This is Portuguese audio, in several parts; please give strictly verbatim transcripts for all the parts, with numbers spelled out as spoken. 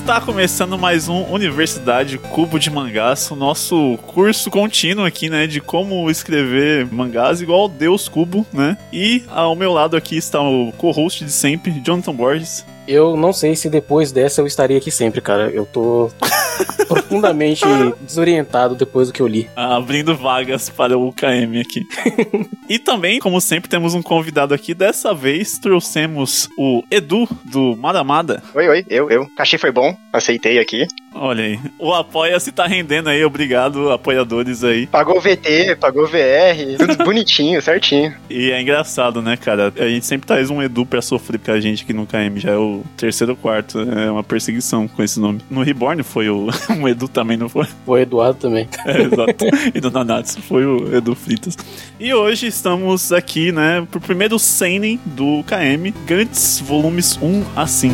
Está começando mais um Universidade Cubo de Mangás, o nosso curso contínuo aqui, né, de como escrever mangás igual Deus Cubo, né? E ao meu lado aqui está o co-host de sempre, Jonathan Borges. Eu não sei se depois dessa eu estaria aqui sempre, cara. Eu tô profundamente desorientado depois do que eu li. Abrindo vagas para o U K M aqui. E também, como sempre, temos um convidado aqui. Dessa vez trouxemos o Edu, do Maramada. Oi, oi, eu, eu. Cachê foi bom, aceitei aqui. Olha aí, o Apoia-se tá rendendo aí, obrigado, apoiadores aí. Pagou o V T, pagou o V R, tudo bonitinho, certinho. E é engraçado, né, cara? A gente sempre traz um Edu pra sofrer com a gente aqui no K M, já é o terceiro ou quarto, é uma perseguição com esse nome. No Reborn foi o um Edu também, não foi? Foi o Eduardo também. É, exato. E do Nanatsu foi o Edu Fritas. E hoje estamos aqui, né, pro primeiro seinen do K M, Gantz volumes um a cinco.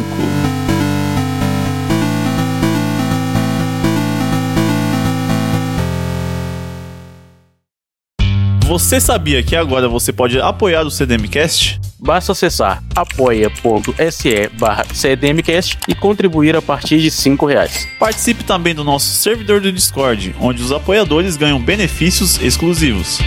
Você sabia que agora você pode apoiar o CDMcast? Basta acessar apoia.se barra CDMcast e contribuir a partir de cinco reais. Participe também do nosso servidor do Discord, onde os apoiadores ganham benefícios exclusivos.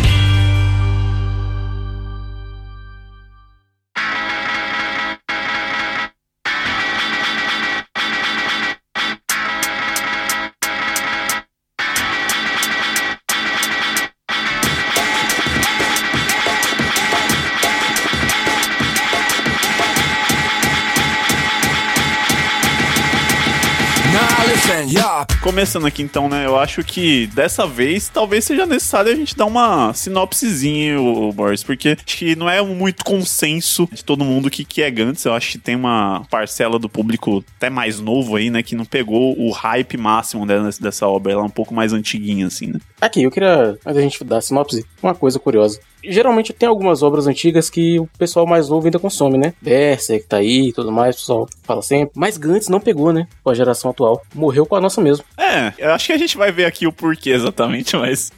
Começando aqui então, né, eu acho que dessa vez talvez seja necessário a gente dar uma sinopsezinha, o Boris, porque acho que não é muito consenso de todo mundo que, que é Gantz. Eu acho que tem uma parcela do público até mais novo aí, né, que não pegou o hype máximo dessa, dessa obra. Ela é um pouco mais antiguinha, assim, né. Aqui, eu queria, antes da gente dar a sinopse, uma coisa curiosa. Geralmente tem algumas obras antigas que o pessoal mais novo ainda consome, né? Berserk tá aí e tudo mais, o pessoal fala sempre. Mas Gantz não pegou, né? Com a geração atual. Morreu com a nossa mesmo. É, eu acho que a gente vai ver aqui o porquê exatamente, mas...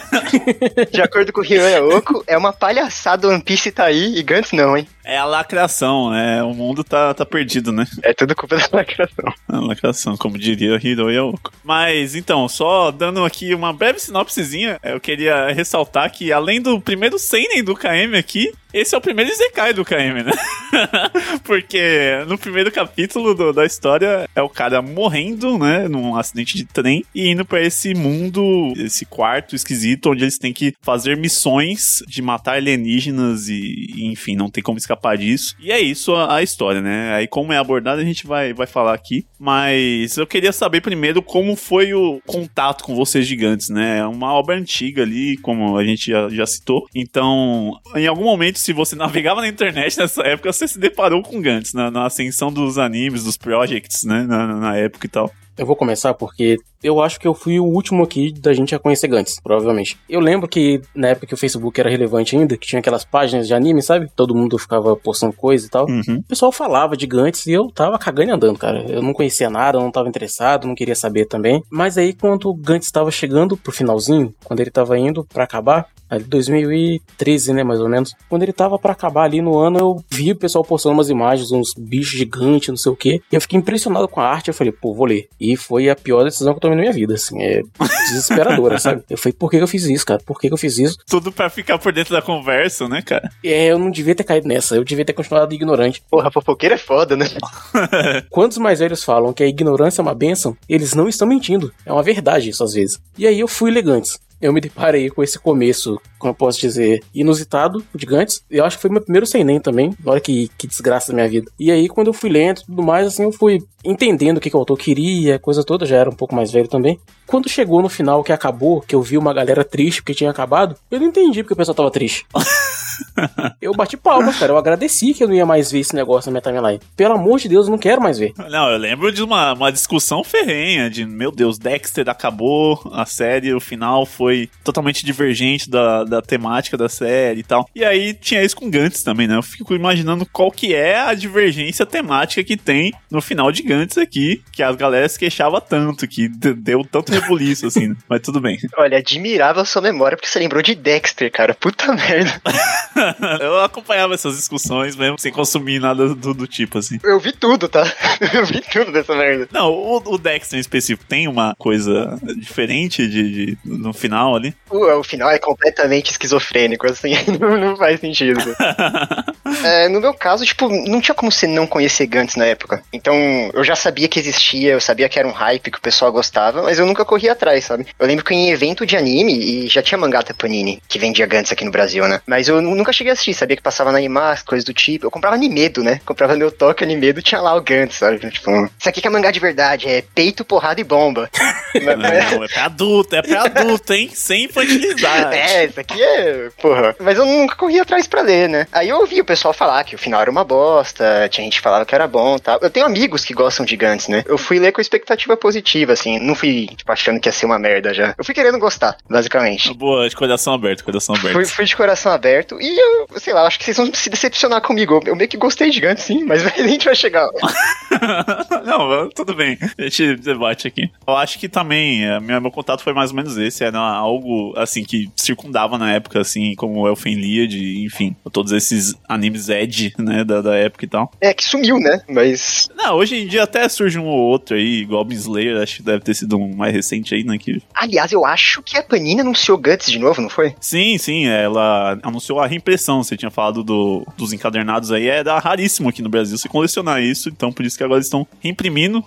De acordo com o Ryoya Oko, é uma palhaçada, One Piece tá aí e Gantz não, hein? É a lacração, né? O mundo tá, tá perdido, né? É tudo culpa da lacração. A lacração, como diria Ryoya Oko. Mas, então, só dando aqui uma breve sinopsezinha, eu queria ressaltar que, além do primeiro seinen do K M aqui, esse é o primeiro Isekai do K M, né? Porque no primeiro capítulo do, da história é o cara morrendo, né? Num acidente de trem e indo pra esse mundo, esse quarto esquisito, onde eles têm que fazer missões de matar alienígenas e, e enfim, não tem como escapar disso. E é isso a, a história, né? Aí como é abordado a gente vai, vai falar aqui. Mas eu queria saber primeiro como foi o contato com vocês gigantes, né? É uma obra antiga ali, como a gente já, já citou. Então, em algum momento, se você navegava na internet nessa época, você se deparou com Gantz, na, na ascensão dos animes, dos projects, né, na, na época e tal. Eu vou começar porque eu acho que eu fui o último aqui da gente a conhecer Gantz, provavelmente. Eu lembro que na época que o Facebook era relevante ainda, que tinha aquelas páginas de anime, sabe? Todo mundo ficava postando coisa e tal. Uhum. O pessoal falava de Gantz e eu tava cagando e andando, cara. Eu não conhecia nada, não tava interessado, não queria saber também. Mas aí quando o Gantz tava chegando pro finalzinho, quando ele tava indo pra acabar, ali dois mil e treze, né, mais ou menos. Quando ele tava pra acabar ali no ano, eu vi o pessoal postando umas imagens, uns bichos gigantes, não sei o quê. E eu fiquei impressionado com a arte, eu falei, pô, vou ler. E foi a pior decisão que eu tomei na minha vida, assim, é desesperadora, sabe? Eu falei, por que eu fiz isso, cara? Por que eu fiz isso? Tudo pra ficar por dentro da conversa, né, cara? É, eu não devia ter caído nessa, eu devia ter continuado ignorante. Porra, fofoqueiro é foda, né? Quantos mais velhos falam que a ignorância é uma bênção, eles não estão mentindo. É uma verdade isso, às vezes. E aí eu fui elegante. Eu me deparei com esse começo, como eu posso dizer, inusitado de Gantz. Eu acho que foi meu primeiro seinen também. Olha que, que desgraça da minha vida. E aí, quando eu fui lendo e tudo mais, assim, eu fui entendendo o que, que o autor queria, a coisa toda. Já era um pouco mais velho também. Quando chegou no final, que acabou, que eu vi uma galera triste porque tinha acabado, eu não entendi porque o pessoal tava triste. Eu bati palmas, cara. Eu agradeci que eu não ia mais ver esse negócio na minha timeline. Pelo amor de Deus, eu não quero mais ver. Não, eu lembro de uma, uma discussão ferrenha de, meu Deus, Dexter acabou a série, o final foi totalmente divergente da, da temática da série e tal. E aí tinha isso com Gantz também, né? Eu fico imaginando qual que é a divergência temática que tem no final de Gantz aqui, que as galera se queixava tanto, que deu tanto rebuliço, assim, mas tudo bem. Olha, admirável a sua memória, porque você lembrou de Dexter, cara. Puta merda. Eu acompanhava essas discussões mesmo, sem consumir nada do, do tipo, assim. Eu vi tudo, tá? Eu vi tudo dessa merda. Não, o, o Dexter em específico tem uma coisa diferente de, de, no final ali? O, o final é completamente esquizofrênico, assim, não, não faz sentido. É, no meu caso, tipo, não tinha como você não conhecer Gantz na época. Então, eu já sabia que existia, eu sabia que era um hype, que o pessoal gostava, mas eu nunca corria atrás, sabe? Eu lembro que em evento de anime, e já tinha mangá da Panini, que vendia Gantz aqui no Brasil, né? Mas eu nunca cheguei a assistir, sabia que passava na Animax, coisas do tipo. Eu comprava Animedo, né? Comprava meu toque Animedo, tinha lá o Gantz, sabe? Tipo, isso aqui que é mangá de verdade, é peito, porrada e bomba. Não, não, é pra adulto, é pra adulto, hein? Sem infantilizar. É, isso aqui é, porra. Mas eu nunca corri atrás pra ler, né? Aí eu ouvi o pessoal falar que o final era uma bosta, tinha gente que falava que era bom e tal. Eu tenho amigos que gostam de Gantz, né? Eu fui ler com expectativa positiva, assim, não fui, tipo, achando que ia ser uma merda já. Eu fui querendo gostar, basicamente. Boa, de coração aberto, coração aberto. Fui, fui de coração aberto e eu, sei lá, acho que vocês vão se decepcionar comigo. Eu meio que gostei de Gantz, sim, mas a gente vai chegar. Não, tudo bem. A gente debate aqui. Eu acho que também, é, meu, meu contato foi mais ou menos esse. Era algo, assim, que circundava na época, assim, como Elfenlied, enfim, todos esses animes Ed, né, da, da época e tal. É, que sumiu, né? Mas... Não, hoje em dia até surge um ou outro aí, Goblin Slayer, acho que deve ter sido um mais recente aí, né? Que... Aliás, eu acho que a Panini anunciou Gantz de novo, não foi? Sim, sim, ela anunciou a reimpressão. Você tinha falado do, dos encadernados aí, é da raríssimo aqui no Brasil se colecionar isso, então por isso que agora estão reimprimindo,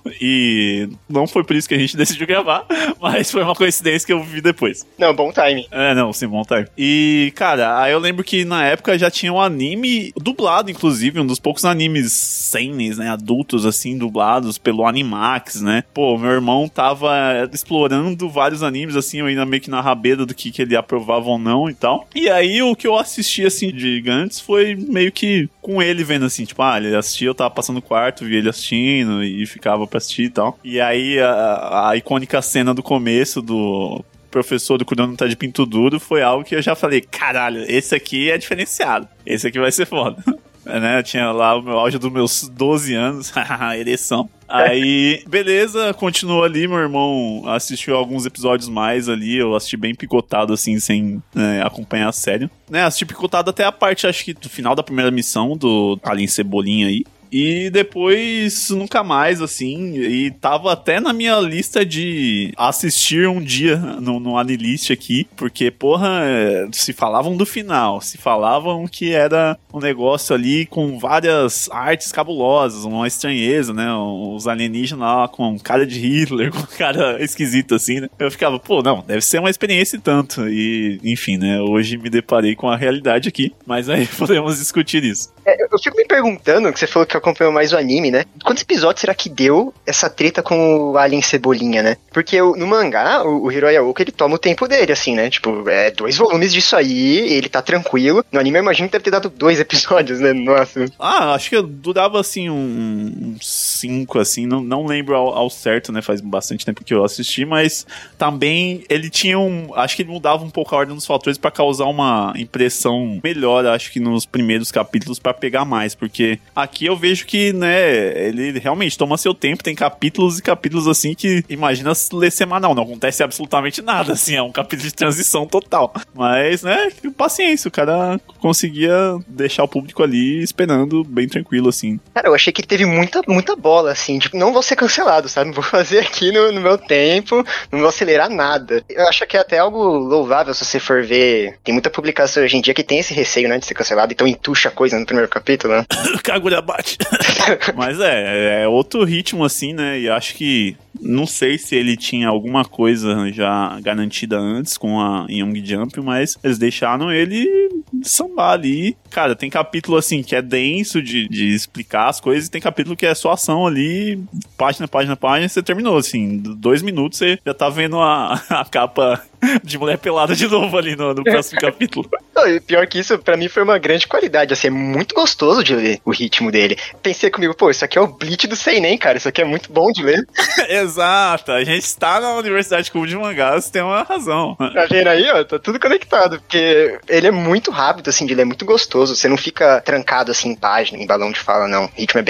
e não foi por isso que a gente decidiu gravar, mas foi uma coincidência que eu vi depois. Não, bom time. É, não, sim, bom time. E, cara, aí eu lembro que na época já tinha um anime dublado, inclusive, um dos poucos animes seinen, né, adultos, assim, dublados pelo Animax, né? Pô, meu irmão tava explorando vários animes, assim, eu ainda meio que na rabeira do que, que ele aprovava ou não e tal. E aí o que eu assisti, assim, de Gantz foi meio que com ele vendo, assim, tipo, ah, ele assistia, eu tava passando no quarto, via ele assistindo e ficava pra assistir e tal. E aí a, a icônica cena do começo do professor do Kurono tá de pinto duro foi algo que eu já falei, caralho, esse aqui é diferenciado, esse aqui vai ser foda. É, né? Eu tinha lá o meu auge dos meus doze anos, ereção. Aí, beleza, continuou ali, meu irmão assistiu alguns episódios mais ali, eu assisti bem picotado, assim, sem né, acompanhar a série. Né, assisti picotado até a parte, acho que, do final da primeira missão do Alien Cebolinha aí. E depois, nunca mais, assim, e tava até na minha lista de assistir um dia no, no Anilist aqui, porque, porra, se falavam do final, se falavam que era um negócio ali com várias artes cabulosas, uma estranheza, né, os alienígenas lá com cara de Hitler, com cara esquisito, assim, né, eu ficava, pô, não, deve ser uma experiência e tanto, e, enfim, né, hoje me deparei com a realidade aqui, mas aí podemos discutir isso. É, eu fico me perguntando, que você falou que acompanhou mais o anime, né? Quantos episódios será que deu essa treta com o Alien Cebolinha, né? Porque o, no mangá, o, o Hiroya Oka, ele toma o tempo dele, assim, né? Tipo, é dois volumes disso aí, ele tá tranquilo. No anime, eu imagino que deve ter dado dois episódios, né? Nossa. Ah, acho que durava, assim, uns um, cinco, assim, não, não lembro ao, ao certo, né? Faz bastante tempo que eu assisti, mas também ele tinha um... Acho que ele mudava um pouco a ordem dos fatores pra causar uma impressão melhor, acho que nos primeiros capítulos, pra pegar mais, porque aqui eu vejo que, né, ele realmente toma seu tempo, tem capítulos e capítulos, assim, que imagina ler semanal, não acontece absolutamente nada, assim, é um capítulo de transição total, mas, né, paciência, o cara conseguia deixar o público ali esperando bem tranquilo, assim. Cara, eu achei que ele teve muita, muita bola, assim, tipo, não vou ser cancelado, sabe, vou fazer aqui no, no meu tempo, não vou acelerar nada. Eu acho que é até algo louvável se você for ver, tem muita publicação hoje em dia que tem esse receio, né, de ser cancelado, então entuxa a coisa no primeiro capítulo, né? Cagulha bate. Mas é, é outro ritmo, assim, né, e acho que não sei se ele tinha alguma coisa já garantida antes com a Young Jump, mas eles deixaram ele sambar ali. Cara, tem capítulo assim que é denso de, de explicar as coisas e tem capítulo que é só ação ali, página, página, página, você terminou, assim, dois minutos você já tá vendo a, a capa de mulher pelada de novo ali no, no próximo capítulo. Não, e pior que isso, pra mim foi uma grande qualidade, assim, é muito gostoso de ler o ritmo dele. Pensei comigo, pô, isso aqui é o Bleach do Seinen, cara, isso aqui é muito bom de ler. Exato, a gente está na Universidade Clube de Mangás, tem uma razão. Tá vendo aí, ó, tá tudo conectado, porque ele é muito rápido, assim, de ler, é muito gostoso, você não fica trancado, assim, em página, em balão de fala, não, o ritmo é bem bom.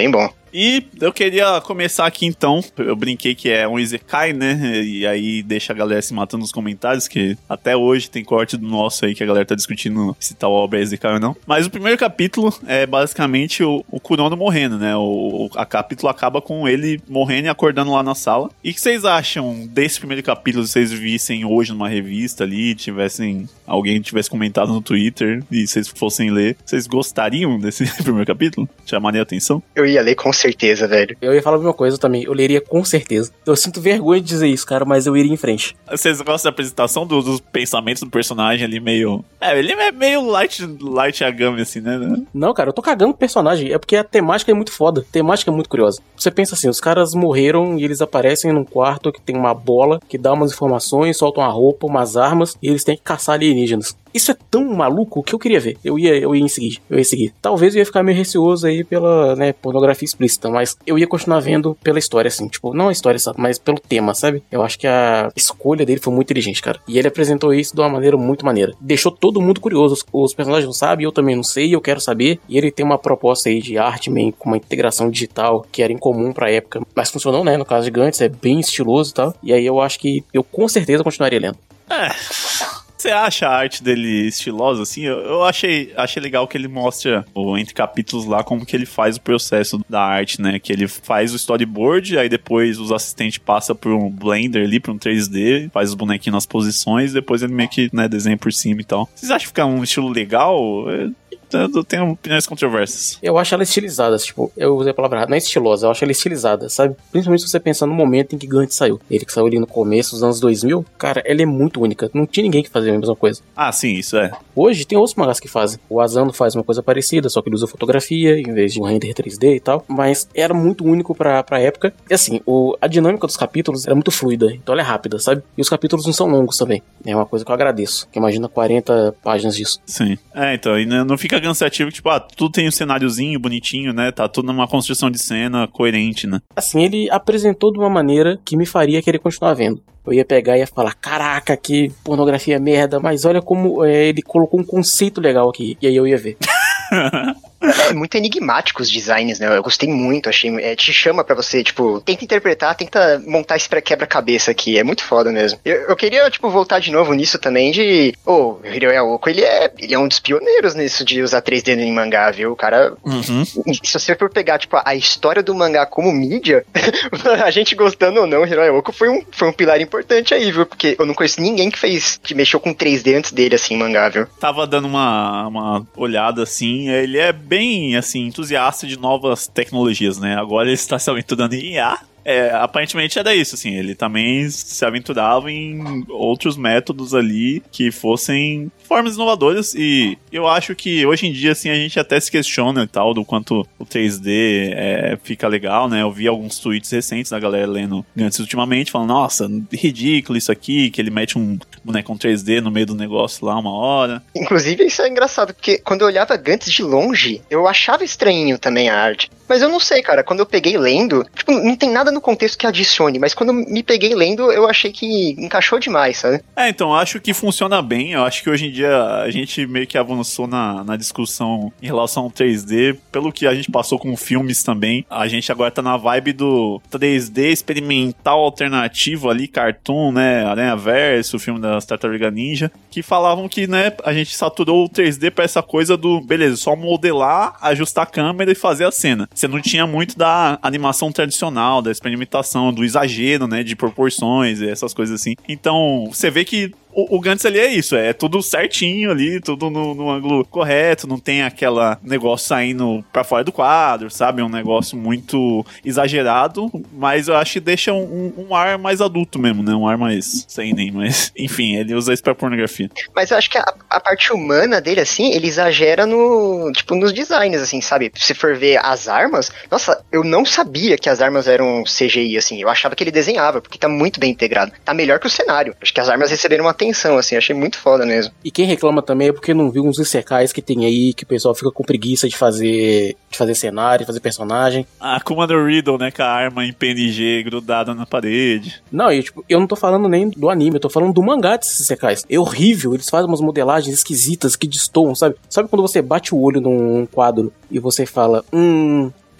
E eu queria começar aqui então, eu brinquei que é um Isekai, né, e aí deixa a galera se matando nos comentários, que até hoje tem corte do nosso aí que a galera tá discutindo se tal obra é Isekai ou não. Mas o primeiro capítulo é basicamente o, o Kurono morrendo, né, o, o a capítulo acaba com ele morrendo e acordando lá na sala. E o que vocês acham desse primeiro capítulo, se vocês vissem hoje numa revista ali, tivessem, alguém tivesse comentado no Twitter e vocês fossem ler, vocês gostariam desse primeiro capítulo? Chamaria a atenção? Eu ia ler com certeza, velho. Eu ia falar a mesma coisa também, eu leria com certeza. Eu sinto vergonha de dizer isso, cara, mas eu iria em frente. Vocês gostam da apresentação do, dos pensamentos do personagem ali meio... É, ele é meio light, light Yagami, assim, né? Não, cara, eu tô cagando com o personagem, é porque a temática é muito foda, a temática é muito curiosa. Você pensa assim, os caras morreram e eles aparecem num quarto que tem uma bola, que dá umas informações, soltam uma roupa, umas armas, e eles têm que caçar alienígenas. Isso é tão maluco que eu queria ver. Eu ia, eu ia em seguir, eu ia seguir. Talvez eu ia ficar meio receoso aí pela, né, pornografia explícita, mas eu ia continuar vendo pela história, assim. Tipo, não a história, mas pelo tema, sabe? Eu acho que a escolha dele foi muito inteligente, cara. E ele apresentou isso de uma maneira muito maneira. Deixou todo mundo curioso. Os, os personagens não sabem, eu também não sei, eu quero saber. E ele tem uma proposta aí de arte, meio com uma integração digital que era incomum pra época. Mas funcionou, né? No caso de Gantz, é bem estiloso e tal. E aí eu acho que eu com certeza continuaria lendo. É... Você acha a arte dele estilosa, assim? Eu, eu achei, achei legal que ele mostra, ou, entre capítulos lá, como que ele faz o processo da arte, né? Que ele faz o storyboard, aí depois os assistentes passam por um Blender ali, por um três D, faz os bonequinhos nas posições, depois ele meio que, né, desenha por cima e tal. Vocês acham que fica um estilo legal? Eu tenho opiniões controversas. Eu acho ela estilizada, tipo, eu usei a palavra errada, não é estilosa, eu acho ela estilizada, sabe? Principalmente se você pensar no momento em que Gantz saiu. Ele que saiu ali no começo dos anos dois mil, cara, ela é muito única. Não tinha ninguém que fazia a mesma coisa. Ah, sim, isso é. Hoje tem outros mangás que fazem. O Asano faz uma coisa parecida, só que ele usa fotografia em vez de um render três D e tal. Mas era muito único pra, pra época. E assim, o, a dinâmica dos capítulos era muito fluida, então ela é rápida, sabe? E os capítulos não são longos também. É uma coisa que eu agradeço. Que imagina quarenta páginas disso. Sim. É, então, e não fica cansativo, tipo, ah, tudo tem um cenáriozinho bonitinho, né? Tá tudo numa construção de cena coerente, né? Assim, ele apresentou de uma maneira que me faria querer continuar vendo. Eu ia pegar e ia falar, caraca, que pornografia merda, mas olha como é, ele colocou um conceito legal aqui. E aí eu ia ver. É muito enigmático os designs, né? Eu gostei muito, achei. É, te chama pra você, tipo, tenta interpretar, tenta montar esse quebra-cabeça aqui. É muito foda mesmo. Eu, eu queria, tipo, voltar de novo nisso também de. Oh, o Hiroe Aoko, ele é, ele é um dos pioneiros nisso de usar três D em mangá, viu? O cara. Uhum. Se você for pegar, tipo, a história do mangá como mídia, a gente gostando ou não, o Hiroe Aoko foi um, foi um pilar importante aí, viu? Porque eu não conheço ninguém que fez, que mexeu com três D antes dele, assim, em mangá, viu? Tava dando uma, uma olhada assim, ele é bem, assim, entusiasta de novas tecnologias, né? Agora ele está se aventurando em I A. É, aparentemente era isso, assim, ele também se aventurava em outros métodos ali que fossem formas inovadoras, e eu acho que hoje em dia, assim, a gente até se questiona e tal, do quanto o três D é, fica legal, né? Eu vi alguns tweets recentes da galera lendo Gantz ultimamente, falando, nossa, ridículo isso aqui, que ele mete um boneco três D no meio do negócio lá uma hora. Inclusive, isso é engraçado, porque quando eu olhava Gantz de longe, eu achava estranhinho também a arte. Mas eu não sei, cara, quando eu peguei lendo, tipo, não tem nada no contexto que adicione, mas quando eu me peguei lendo, eu achei que encaixou demais, sabe? É, então, acho que funciona bem, eu acho que hoje em dia a gente meio que avançou na, na discussão em relação ao três D, pelo que a gente passou com filmes também, a gente agora tá na vibe do três D experimental alternativo ali, cartoon, né, Aranha Verso, o filme das Tartaruga Ninja, que falavam que, né, a gente saturou o três D pra essa coisa do, beleza, só modelar, ajustar a câmera e fazer a cena. Você não tinha muito da animação tradicional, da experimentação, do exagero, né, de proporções e essas coisas assim. Então, você vê que o, o Gantz ali é isso, é tudo certinho ali, tudo no, no ângulo correto, não tem aquela negócio saindo pra fora do quadro, sabe? É um negócio muito exagerado, mas eu acho que deixa um, um ar mais adulto mesmo, né? Um ar mais sem nem, mas enfim, ele usa isso pra pornografia. Mas eu acho que a, a parte humana dele, assim, ele exagera no, tipo, nos designs, assim, sabe? Se for ver as armas, nossa, eu não sabia que as armas eram C G I, assim, eu achava que ele desenhava, porque tá muito bem integrado, tá melhor que o cenário. Acho que as armas receberam uma atenção, assim, achei muito foda mesmo. E quem reclama também é porque não viu uns isekais que tem aí, que o pessoal fica com preguiça de fazer de fazer cenário, de fazer personagem. A Commander Riddle, né, com a arma em P N G grudada na parede. Não, eu, tipo, eu não tô falando nem do anime, eu tô falando do mangá desses isekais. É horrível, eles fazem umas modelagens esquisitas que destoam, sabe? Sabe quando você bate o olho num quadro e você fala, hum...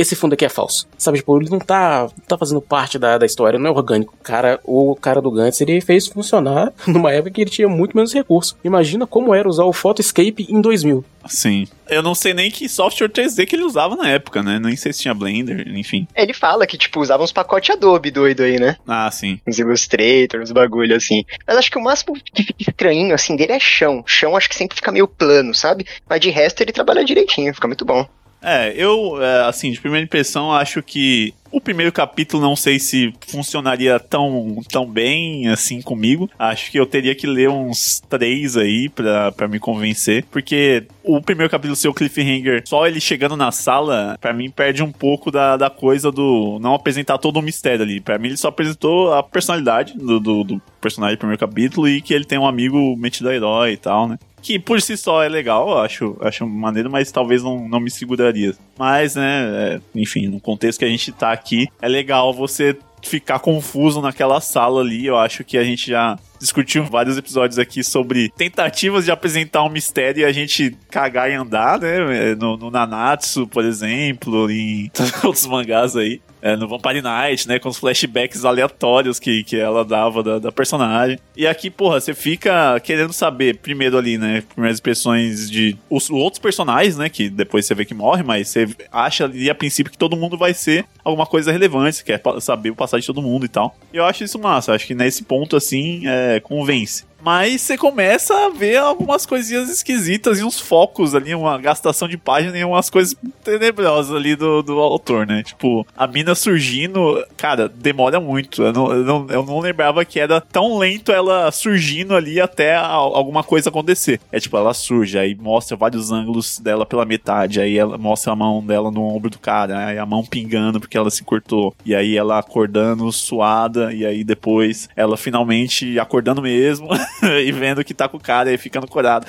esse fundo aqui é falso. Sabe, tipo, ele não tá, não tá fazendo parte da, da história, não é orgânico. Cara, o cara do Gantz, ele fez funcionar numa época que ele tinha muito menos recurso. Imagina como era usar o Photoscape em dois mil. Sim. Eu não sei nem que software três D que ele usava na época, né? Nem sei se tinha Blender, enfim. É, ele fala que, tipo, usava uns pacotes Adobe doido aí, né? Ah, sim. Os Illustrator, os bagulho assim. Mas acho que o máximo que fica estranho, assim, dele é chão. Chão acho que sempre fica meio plano, sabe? Mas de resto ele trabalha direitinho, fica muito bom. É, eu, é, assim, de primeira impressão, acho que o primeiro capítulo não sei se funcionaria tão, tão bem assim comigo. Acho que eu teria que ler uns três aí pra, pra me convencer. Porque o primeiro capítulo, seu cliffhanger, só ele chegando na sala, pra mim perde um pouco da, da coisa do não apresentar todo o mistério ali. Pra mim ele só apresentou a personalidade do, do, do personagem do primeiro capítulo e que ele tem um amigo metido a herói e tal, né? Que por si só é legal, eu acho, acho maneiro, mas talvez não, não me seguraria. Mas, né, é, enfim, no contexto que a gente tá aqui, é legal você ficar confuso naquela sala ali. Eu acho que a gente já discutiu vários episódios aqui sobre tentativas de apresentar um mistério e a gente cagar e andar, né? No, no Nanatsu, por exemplo, em outros mangás aí. É, no Vampire Night, né, com os flashbacks aleatórios que, que ela dava da, da personagem. E aqui, porra, você fica querendo saber, primeiro ali, né, primeiras impressões de os outros personagens, né, que depois você vê que morre, mas você acha ali a princípio que todo mundo vai ser alguma coisa relevante, você quer saber o passado de todo mundo e tal. E eu acho isso massa, acho que nesse ponto, assim, é, convence. Mas você começa a ver algumas coisinhas esquisitas e uns focos ali, uma gastação de página e umas coisas tenebrosas ali do, do autor, né? Tipo, a mina surgindo, cara, demora muito. Eu não, eu, não, eu não lembrava que era tão lento ela surgindo ali até a, alguma coisa acontecer. É tipo, ela surge, aí mostra vários ângulos dela pela metade, aí ela mostra a mão dela no ombro do cara, aí a mão pingando porque ela se cortou, e aí ela acordando suada, e aí depois ela finalmente acordando mesmo. E vendo que tá com o cara e ficando curado.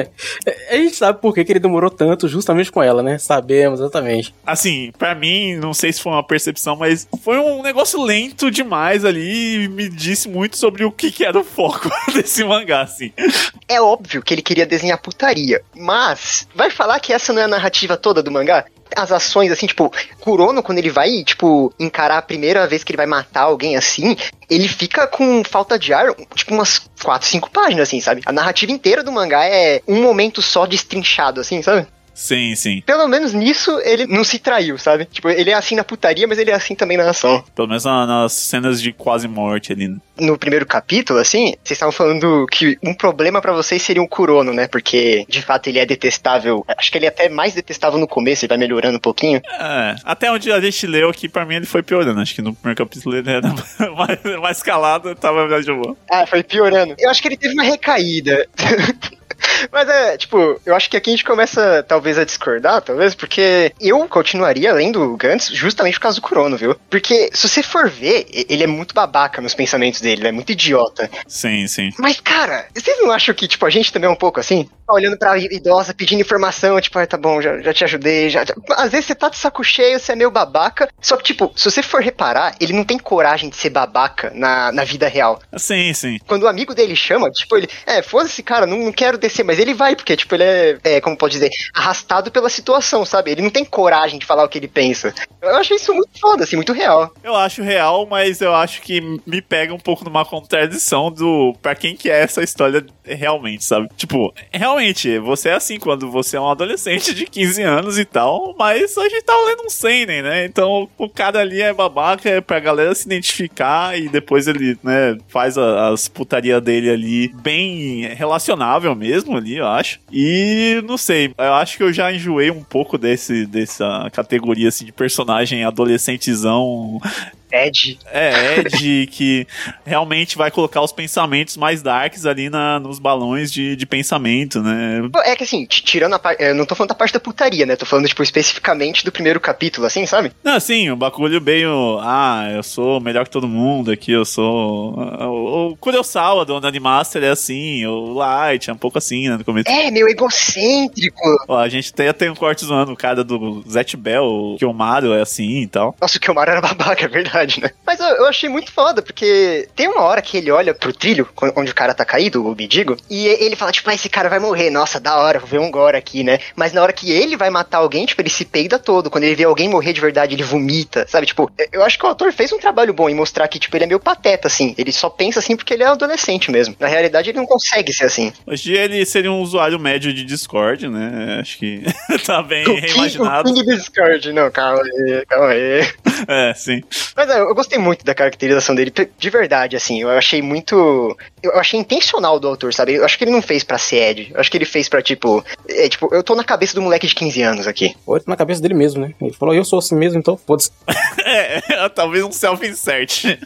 A gente sabe por que, que ele demorou tanto justamente com ela, né? Sabemos exatamente. Assim, pra mim, não sei se foi uma percepção, mas foi um negócio lento demais ali e me disse muito sobre o que, que era o foco desse mangá, assim. É óbvio que ele queria desenhar putaria, mas vai falar que essa não é a narrativa toda do mangá? As ações, assim, tipo, Kurono, quando ele vai, tipo, encarar a primeira vez que ele vai matar alguém assim, ele fica com falta de ar, tipo, umas quatro, cinco páginas, assim, sabe? A narrativa inteira do mangá é um momento só destrinchado, assim, sabe? Sim, sim. Pelo menos nisso ele não se traiu, sabe? Tipo, ele é assim na putaria, mas ele é assim também na ação. Pelo menos nas cenas de quase morte ali, né? No primeiro capítulo, assim, vocês estavam falando que um problema pra vocês seria o Kurono, né? Porque, de fato, ele é detestável. Acho que ele é até mais detestável no começo, ele vai melhorando um pouquinho. É, até onde a gente leu aqui, pra mim, ele foi piorando. Acho que no primeiro capítulo ele era mais, mais calado, tava mais de boa. Ah, foi piorando. Eu acho que ele teve uma recaída. Mas é, tipo, eu acho que aqui a gente começa talvez a discordar, talvez, porque eu continuaria lendo o Gantz justamente por causa do Kurono, viu? Porque se você for ver, ele é muito babaca nos pensamentos dele, ele é muito idiota. Sim, sim. Mas, cara, vocês não acham que, tipo, a gente também é um pouco assim? Tá olhando pra idosa, pedindo informação, tipo, ah, tá bom, já, já te ajudei, já, já... Às vezes você tá de saco cheio, você é meio babaca, só que, tipo, se você for reparar, ele não tem coragem de ser babaca na, na vida real. Sim, sim. Quando o amigo dele chama, tipo, ele, é, foda-se, cara, não, não quero descer, mas ele vai, porque, tipo, ele é, é, como pode dizer, arrastado pela situação, sabe? Ele não tem coragem de falar o que ele pensa. Eu acho isso muito foda, assim, muito real. Eu acho real, mas eu acho que me pega um pouco numa contradição do pra quem que é essa história realmente, sabe? Tipo, realmente, você é assim quando você é um adolescente de quinze anos e tal, mas a gente tá lendo um seinen, né? Então, o cara ali é babaca, é pra galera se identificar e depois ele, né, faz a, as putaria dele ali bem relacionável mesmo ali, eu acho. E, não sei, eu acho que eu já enjoei um pouco desse, dessa categoria, assim, de personagem adolescentezão. Ed. É, Ed, que realmente vai colocar os pensamentos mais darks ali na, nos balões de, de pensamento, né? É que assim, tirando a parte. Eu não tô falando da parte da putaria, né? Tô falando, tipo, especificamente do primeiro capítulo, assim, sabe? Não, sim, o bagulho meio. Ah, eu sou melhor que todo mundo aqui, eu sou. O, o Kurosawa do Onani Master é assim, o Light é um pouco assim, né? No começo. É, meio egocêntrico. Ó, a gente até tem um corte zoando o cara do Zet Bell, o Kiyomaru é assim e tal. Nossa, o Kiyomaru era babaca, é verdade. verdade, né? Mas eu, eu achei muito foda, porque tem uma hora que ele olha pro trilho, onde o cara tá caído, o mendigo, e ele fala, tipo, ah, esse cara vai morrer, nossa, da hora, vou ver um gore aqui, né? Mas na hora que ele vai matar alguém, tipo, ele se peida todo. Quando ele vê alguém morrer de verdade, ele vomita, sabe? Tipo, eu acho que o autor fez um trabalho bom em mostrar que, tipo, ele é meio pateta, assim. Ele só pensa assim porque ele é adolescente mesmo. Na realidade, ele não consegue ser assim. Hoje ele seria um usuário médio de Discord, né? Acho que tá bem o reimaginado. O King do Discord, não, calma aí, calma aí. É, sim. Mas é, eu gostei muito da caracterização dele, de verdade, assim. Eu achei muito... Eu achei intencional do autor, sabe? Eu acho que ele não fez pra ser Ed. Eu acho que ele fez pra, tipo... É, tipo, eu tô na cabeça do moleque de quinze anos aqui. Ou na cabeça dele mesmo, né? Ele falou, eu sou assim mesmo, então foda-se. É, talvez um self-insert.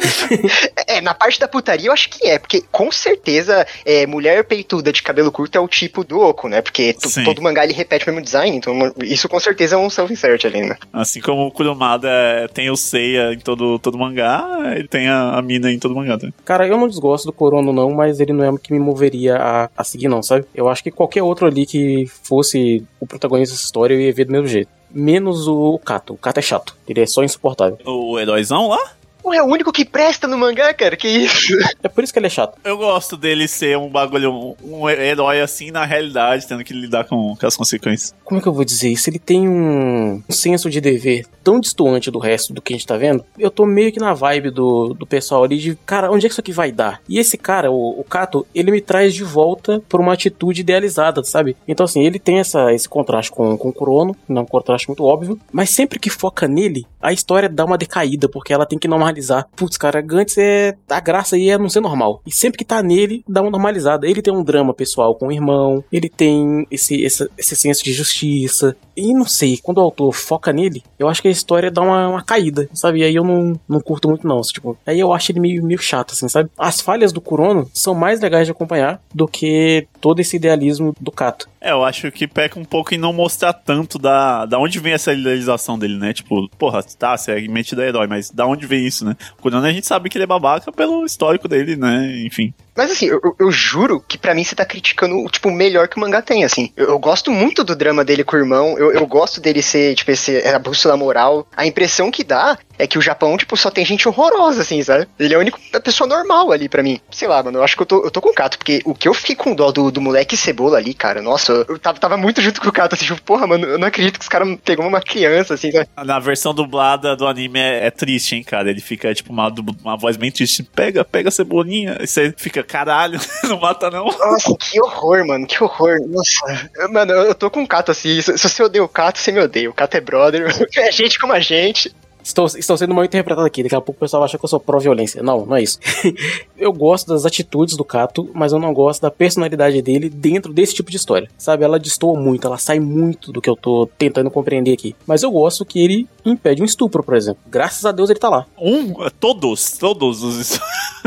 É, na parte da putaria eu acho que é, porque com certeza é, mulher peituda de cabelo curto é o tipo do Oco, né? Porque t- todo mangá ele repete o mesmo design, então isso com certeza é um self-insert ali, né? Assim como o Kurumada tem o Seiya em todo, todo mangá, ele tem a, a mina em todo mangá. Tá? Cara, eu não desgosto do Kurono não, mas ele não é o que me moveria a, a seguir não, sabe? Eu acho que qualquer outro ali que fosse o protagonista dessa história eu ia ver do mesmo jeito. Menos o Kato. O Kato é chato. Ele é só insuportável. O heróizão lá? É o único que presta no mangá, cara, que isso? É por isso que ele é chato. Eu gosto dele ser um bagulho, um, um herói assim na realidade, tendo que lidar com, com as consequências. Como é que eu vou dizer isso? Ele tem um, um senso de dever tão distoante do resto do que a gente tá vendo. Eu tô meio que na vibe do, do pessoal ali de, cara, onde é que isso aqui vai dar? E esse cara, o, o Kato, ele me traz de volta por uma atitude idealizada, sabe? Então assim, ele tem essa, esse contraste com, com o Kurono, não é um contraste muito óbvio, mas sempre que foca nele, a história dá uma decaída, porque ela tem que normalizar. Putz, cara, Gantz é... a graça aí é não ser normal. E sempre que tá nele, dá uma normalizada. Ele tem um drama pessoal com o irmão, ele tem esse, esse, esse senso de justiça. E não sei, quando o autor foca nele, eu acho que a história dá uma, uma caída, sabe? E aí eu não, não curto muito não, tipo... Aí eu acho ele meio, meio chato, assim, sabe? As falhas do Kurono são mais legais de acompanhar do que todo esse idealismo do Kato. É, eu acho que peca um pouco em não mostrar tanto da, da onde vem essa idealização dele, né? Tipo, porra, tá, você é metido a herói, mas da onde vem isso, né? O Kurono a gente sabe que ele é babaca pelo histórico dele, né? Enfim. Mas assim, eu, eu juro que pra mim você tá criticando, tipo, o melhor que o mangá tem, assim. Eu, eu gosto muito do drama dele com o irmão, eu, eu gosto dele ser, tipo, esse, a bússola moral. A impressão que dá é que o Japão, tipo, só tem gente horrorosa, assim, sabe? Ele é a única pessoa normal ali pra mim. Sei lá, mano, eu acho que eu tô, eu tô com o Kato, porque o que eu fiquei com dó do, do moleque cebola ali, cara, nossa, eu tava, tava muito junto com o Kato, assim, tipo, porra, mano, eu não acredito que os caras pegou uma criança, assim, sabe? Na versão dublada do anime é, é triste, hein, cara? Ele fica, tipo, uma, uma voz bem triste. Pega, pega a cebolinha. E você fica, caralho, não mata não. Nossa, que horror, mano, que horror. Nossa, mano, eu, eu tô com o Kato, assim, se, se você odeia o Kato, você me odeia. O Kato é brother, é gente como a gente. Estou, estou sendo mal interpretado aqui, daqui a pouco o pessoal vai achar que eu sou pró-violência. Não, não é isso. Eu gosto das atitudes do Kato, mas eu não gosto da personalidade dele dentro desse tipo de história. Sabe, ela destoa muito, ela sai muito do que eu tô tentando compreender aqui. Mas eu gosto que ele impede um estupro, por exemplo. Graças a Deus ele tá lá. Um, todos, todos os...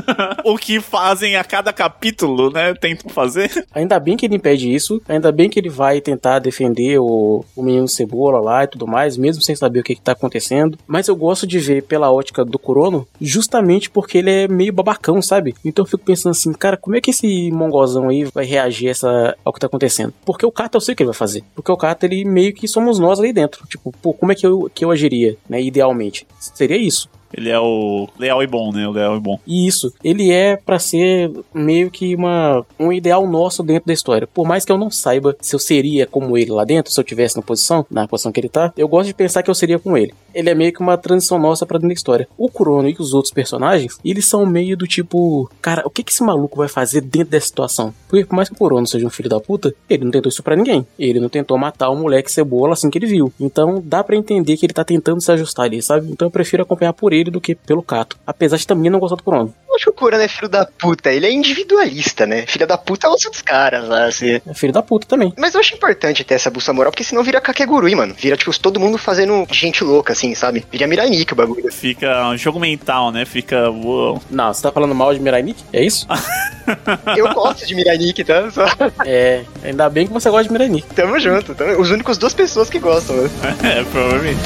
o que fazem a cada capítulo, né, tentam fazer. Ainda bem que ele impede isso, ainda bem que ele vai tentar defender o, o menino Cebola lá e tudo mais, mesmo sem saber o que, que tá acontecendo. Mas eu gosto de ver pela ótica do Kurono, justamente porque ele é meio babacão, sabe? Então eu fico pensando assim, cara, como é que esse mongolzão aí vai reagir essa, ao que tá acontecendo? Porque o Kato eu sei o que ele vai fazer. Porque o Kato, ele meio que somos nós ali dentro. Tipo, pô, como é que eu, que eu agiria, né, idealmente? Seria isso. Ele é o leal e bom, né? O leal e bom. E isso, ele é pra ser meio que uma, um ideal nosso dentro da história. Por mais que eu não saiba se eu seria como ele lá dentro, se eu tivesse na posição, na posição que ele tá, eu gosto de pensar que eu seria como ele. Ele é meio que uma transição nossa pra dentro da história. O Kurono e os outros personagens, eles são meio do tipo, cara, o que que esse maluco vai fazer dentro dessa situação? Porque por mais que o Kurono seja um filho da puta, ele não tentou isso pra ninguém. Ele não tentou matar o moleque Cebola assim que ele viu. Então dá pra entender que ele tá tentando se ajustar ali, sabe? Então eu prefiro acompanhar por ele do que pelo Kato. Apesar de também não gostar do Kurono. Eu acho que o Kurono é filho da puta. Ele é individualista, né? Filho da puta é os outros caras lá, assim. É filho da puta também. Mas eu acho importante ter essa bússola moral, porque senão vira Kakegurui, mano. Vira, tipo, todo mundo fazendo gente louca, assim, sabe? Vira Mirai Nikki o bagulho. Fica um jogo mental, né? Fica... Uou. Não, você tá falando mal de Mirai Nikki? É isso? Eu gosto de Mirai Nikki, tá? Só... É, ainda bem que você gosta de Mirai Nikki. Tamo junto. Tamo... Os únicos duas pessoas que gostam, né? É, provavelmente.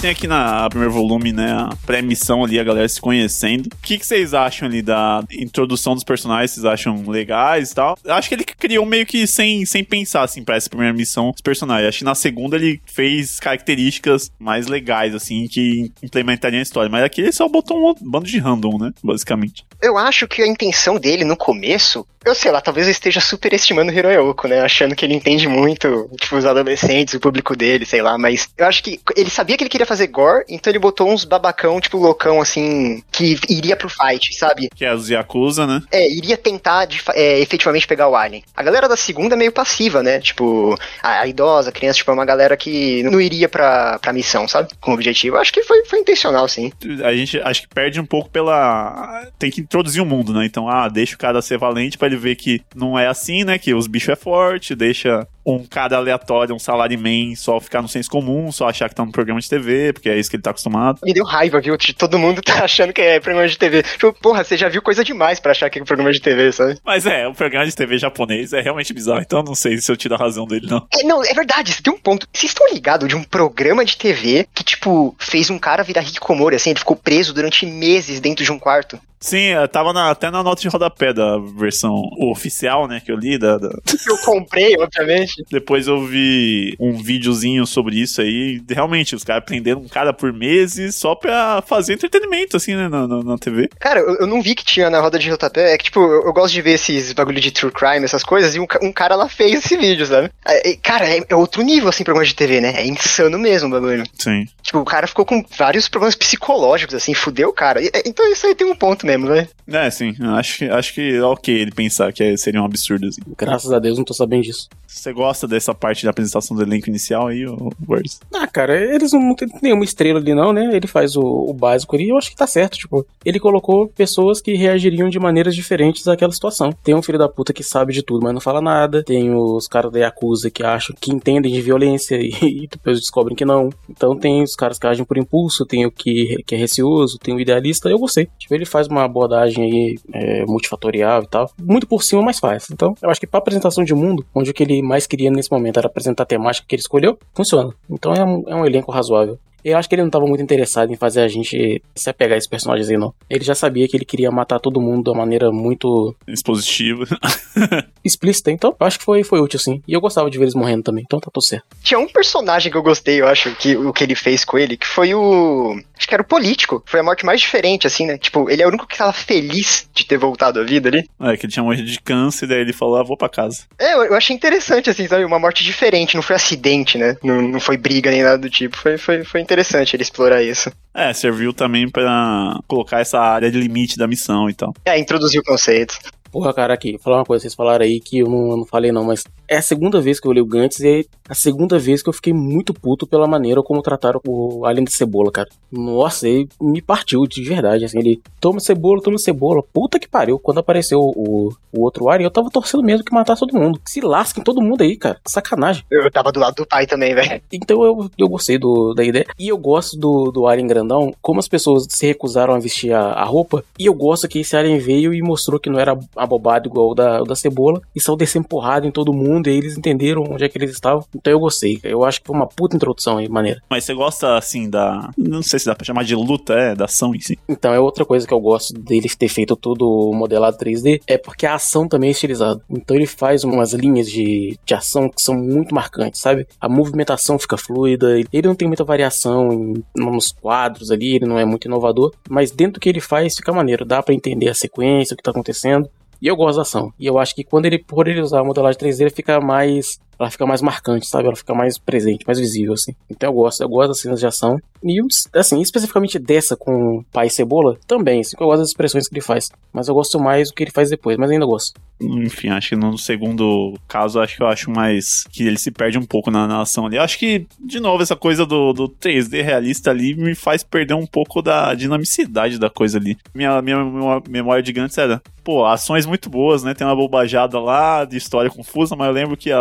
tem aqui na primeiro volume, né, a pré-missão ali, a galera se conhecendo. O que, que vocês acham ali da introdução dos personagens? Vocês acham legais e tal? Eu acho que ele criou meio que sem, sem pensar, assim, pra essa primeira missão os personagens. Acho que na segunda ele fez características mais legais, assim, que implementariam a história. Mas aqui ele só botou um bando de random, né, basicamente. Eu acho que a intenção dele no começo, eu sei lá, talvez eu esteja superestimando o Hiroyoko, né, achando que ele entende muito, tipo, os adolescentes, o público dele, sei lá, mas eu acho que ele sabia que ele queria fazer gore, então ele botou uns babacão, tipo, loucão, assim, que iria pro fight, sabe? Que é os Yakuza, né? É, iria tentar, de, é, efetivamente pegar o alien. A galera da segunda é meio passiva, né, tipo, a, a idosa, a criança, tipo, é uma galera que não iria pra, pra missão, sabe? Com o objetivo. Eu acho que foi, foi intencional, sim. A gente acho que perde um pouco pela... Tem que introduzir o mundo, né? Então, ah, deixa o cara ser valente pra ele ver que não é assim, né? Que os bichos é forte, deixa um cara aleatório, um salaryman, só ficar no senso comum, só achar que tá no programa de T V, porque é isso que ele tá acostumado. Me deu raiva, viu? De todo mundo tá achando que é programa de T V. Tipo, porra, você já viu coisa demais pra achar que é programa de T V, sabe? Mas é, o programa de T V japonês é realmente bizarro, então não sei se eu tiro a razão dele, não. É, não, é verdade, você tem um ponto. Vocês estão ligados de um programa de T V que, tipo, fez um cara virar hikikomori, assim, ele ficou preso durante meses dentro de um quarto? Sim, tava na, até na nota de rodapé da versão oficial, né, que eu li. Da, da... Eu comprei, obviamente. Depois eu vi um videozinho sobre isso aí. Realmente, os caras prenderam um cara por meses só pra fazer entretenimento, assim, né, na, na, na T V. Cara, eu, eu não vi que tinha na roda de rodapé. É que, tipo, eu, eu gosto de ver esses bagulho de true crime, essas coisas, e um, um cara lá fez esse vídeo, sabe? É, é, cara, é, é outro nível, assim, programa de T V, né? É insano mesmo o bagulho. Sim. Tipo, o cara ficou com vários problemas psicológicos, assim, fudeu o cara. E, então isso aí tem um ponto mesmo, né? É, sim. Acho que, acho que é ok ele pensar que seria um absurdo, assim. Graças a Deus não tô sabendo disso. Você gosta dessa parte da apresentação do elenco inicial aí, o Words? Ah, cara, eles não tem nenhuma estrela ali não, né? Ele faz o, o básico ali e eu acho que tá certo, tipo, ele colocou pessoas que reagiriam de maneiras diferentes àquela situação. Tem um filho da puta que sabe de tudo, mas não fala nada. Tem os caras da Yakuza que acham que entendem de violência e, e depois descobrem que não. Então tem os caras que agem por impulso, tem o que, que é receoso, tem o idealista. Eu gostei. Tipo, ele faz uma abordagem aí é, multifatorial e tal. Muito por cima, mas faz. Então, eu acho que pra apresentação de mundo, onde o que ele mais queria nesse momento era apresentar a temática que ele escolheu, funciona. Então é um, é um elenco razoável. Eu acho que ele não estava muito interessado em fazer a gente se apegar a esses personagens aí, não. Ele já sabia que ele queria matar todo mundo de uma maneira muito... expositiva. explícita, então eu acho que foi, foi útil, sim. E eu gostava de ver eles morrendo também, então tá tudo certo. Tinha um personagem que eu gostei, eu acho, que o que ele fez com ele, que foi o... acho que era o político. Foi a morte mais diferente, assim, né? Tipo, ele é o único que tava feliz de ter voltado à vida ali. É, que ele tinha morrido de câncer, daí ele falou, ah, vou pra casa. É, eu, eu achei interessante, assim, sabe? Uma morte diferente, não foi acidente, né? Não, não foi briga nem nada do tipo. Foi, foi, foi interessante ele explorar isso. É, serviu também pra colocar essa área de limite da missão e tal. É, introduzir o conceito. Porra, cara, aqui, vou falar uma coisa, vocês falaram aí que eu não, eu não falei não, mas é a segunda vez que eu li o Gantz e é a segunda vez que eu fiquei muito puto pela maneira como trataram o Alien de Cebola, cara. Nossa, ele me partiu de verdade, assim, ele toma cebola, toma cebola, puta que pariu. Quando apareceu o, o outro Alien, eu tava torcendo mesmo que matasse todo mundo. Se lasquem todo mundo aí, cara, que sacanagem. Eu tava do lado do pai também, velho. Então eu, eu gostei do, da ideia, e eu gosto do, do Alien grandão, como as pessoas se recusaram a vestir a, a roupa, e eu gosto que esse Alien veio e mostrou que não era abobado igual o da, o da cebola, e saiu descendo porrada em todo mundo, e aí eles entenderam onde é que eles estavam. Então eu gostei, eu acho que foi uma puta introdução aí, maneira. Mas você gosta, assim, da... não sei se dá pra chamar de luta, é, da ação em si. Então é outra coisa que eu gosto dele ter feito tudo modelado três D, é porque a ação também é estilizada. Então ele faz umas linhas de, de ação que são muito marcantes, sabe? A movimentação fica fluida, ele não tem muita variação em, nos quadros ali, ele não é muito inovador, mas dentro do que ele faz fica maneiro, dá pra entender a sequência, o que tá acontecendo. E eu gosto da ação. E eu acho que quando ele, por ele usar a modelagem três D, ele fica mais... ela fica mais marcante, sabe? Ela fica mais presente, mais visível, assim. Então eu gosto. Eu gosto das cenas de ação. E, assim, especificamente dessa com Pai e Cebola, também, assim, que eu gosto das expressões que ele faz. Mas eu gosto mais do que ele faz depois, mas ainda gosto. Enfim, acho que no segundo caso, acho que eu acho mais que ele se perde um pouco na, na ação ali. Eu acho que, de novo, essa coisa do, do três D realista ali me faz perder um pouco da dinamicidade da coisa ali. Minha, minha, minha memória de Gantz era, pô, ações muito boas, né? Tem uma bobajada lá de história confusa, mas eu lembro que as missões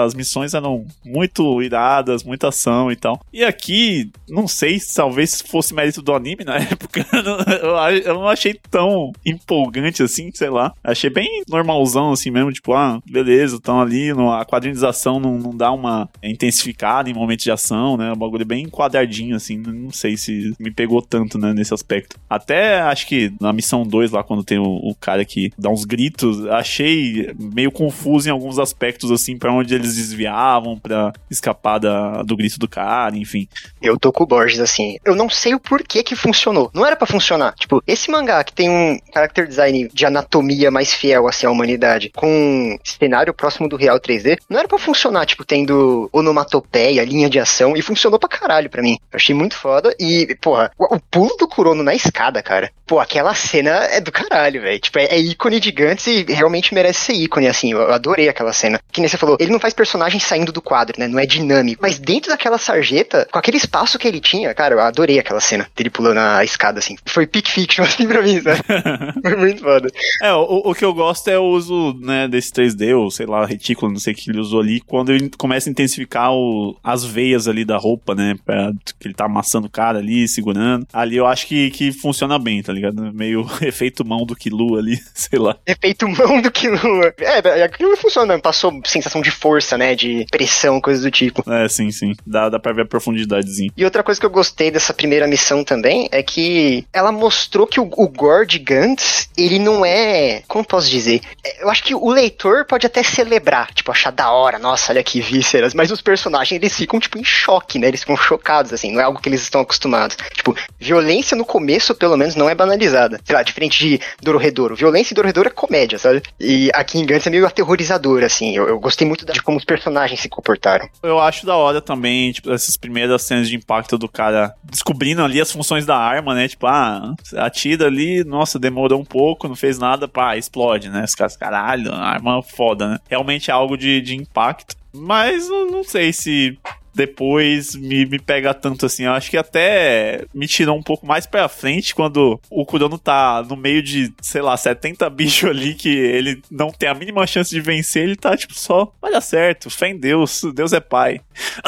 animações eram muito iradas, muita ação e tal. E aqui, não sei, talvez fosse mérito do anime na época, eu não achei tão empolgante assim, sei lá. Achei bem normalzão assim mesmo, tipo, ah, beleza, estão ali, a quadrinização não, não dá uma intensificada em momentos de ação, né? Um bagulho bem quadradinho assim, não sei se me pegou tanto, né, nesse aspecto. Até acho que na missão dois lá, quando tem o, o cara que dá uns gritos, achei meio confuso em alguns aspectos assim, pra onde eles desviavam pra escapar da, do grito do cara, enfim. Eu tô com o Borges assim, eu não sei o porquê que funcionou, não era pra funcionar, tipo, esse mangá que tem um character design de anatomia mais fiel assim à humanidade, com cenário próximo do real três D, não era pra funcionar, tipo, tendo onomatopeia, linha de ação, e funcionou pra caralho pra mim. Eu achei muito foda, e, porra, o, o pulo do Kurono na escada, cara, pô, aquela cena é do caralho, velho, tipo, é, é ícone de Gantz e realmente merece ser ícone, assim, eu adorei aquela cena. Que nem você falou, ele não faz personagem saindo do quadro, né, não é dinâmico, mas dentro daquela sarjeta, com aquele espaço que ele tinha, cara, eu adorei aquela cena, dele pulando a escada, assim, foi peak fiction, assim, pra mim, sabe? Foi muito foda. É, o, o que eu gosto é o uso, né, desse três D, ou sei lá, retículo, não sei o que ele usou ali, quando ele começa a intensificar o, as veias ali da roupa, né, pra, que ele tá amassando o cara ali, segurando. Ali eu acho que, que funciona bem, tá ligado? Meio efeito mão do Killua ali, sei lá. Efeito mão do Killua. É, aquilo funciona, passou sensação de força, né, de pressão, coisas do tipo. É, sim, sim. Dá, dá pra ver a profundidadezinha. E outra coisa que eu gostei dessa primeira missão também é que ela mostrou que o, o gore de Gantz, ele não é... Como posso dizer? Eu acho que o leitor pode até celebrar, tipo, achar da hora, nossa, olha que vísceras, mas os personagens, eles ficam, tipo, em choque, né? Eles ficam chocados, assim, não é algo que eles estão acostumados. Tipo, violência no começo, pelo menos, não é banalizada. Sei lá, diferente de Dorohedoro. Violência em Dorohedoro é comédia, sabe? E aqui em Gantz é meio aterrorizador, assim. Eu, eu gostei muito de como os personagens se comportaram. Eu acho da hora também, tipo, essas primeiras cenas de impacto do cara descobrindo ali as funções da arma, né? Tipo, ah, atira ali, nossa, demorou um pouco, não fez nada, pá, explode, né? Os caras, caralho, arma foda, né? Realmente é algo de, de impacto. Mas não, não sei se depois me, me pega tanto assim. Eu acho que até me tirou um pouco mais pra frente quando o Kurono tá no meio de, sei lá, setenta bichos ali que ele não tem a mínima chance de vencer. Ele tá tipo só, vai dar certo, fé em Deus, Deus é pai.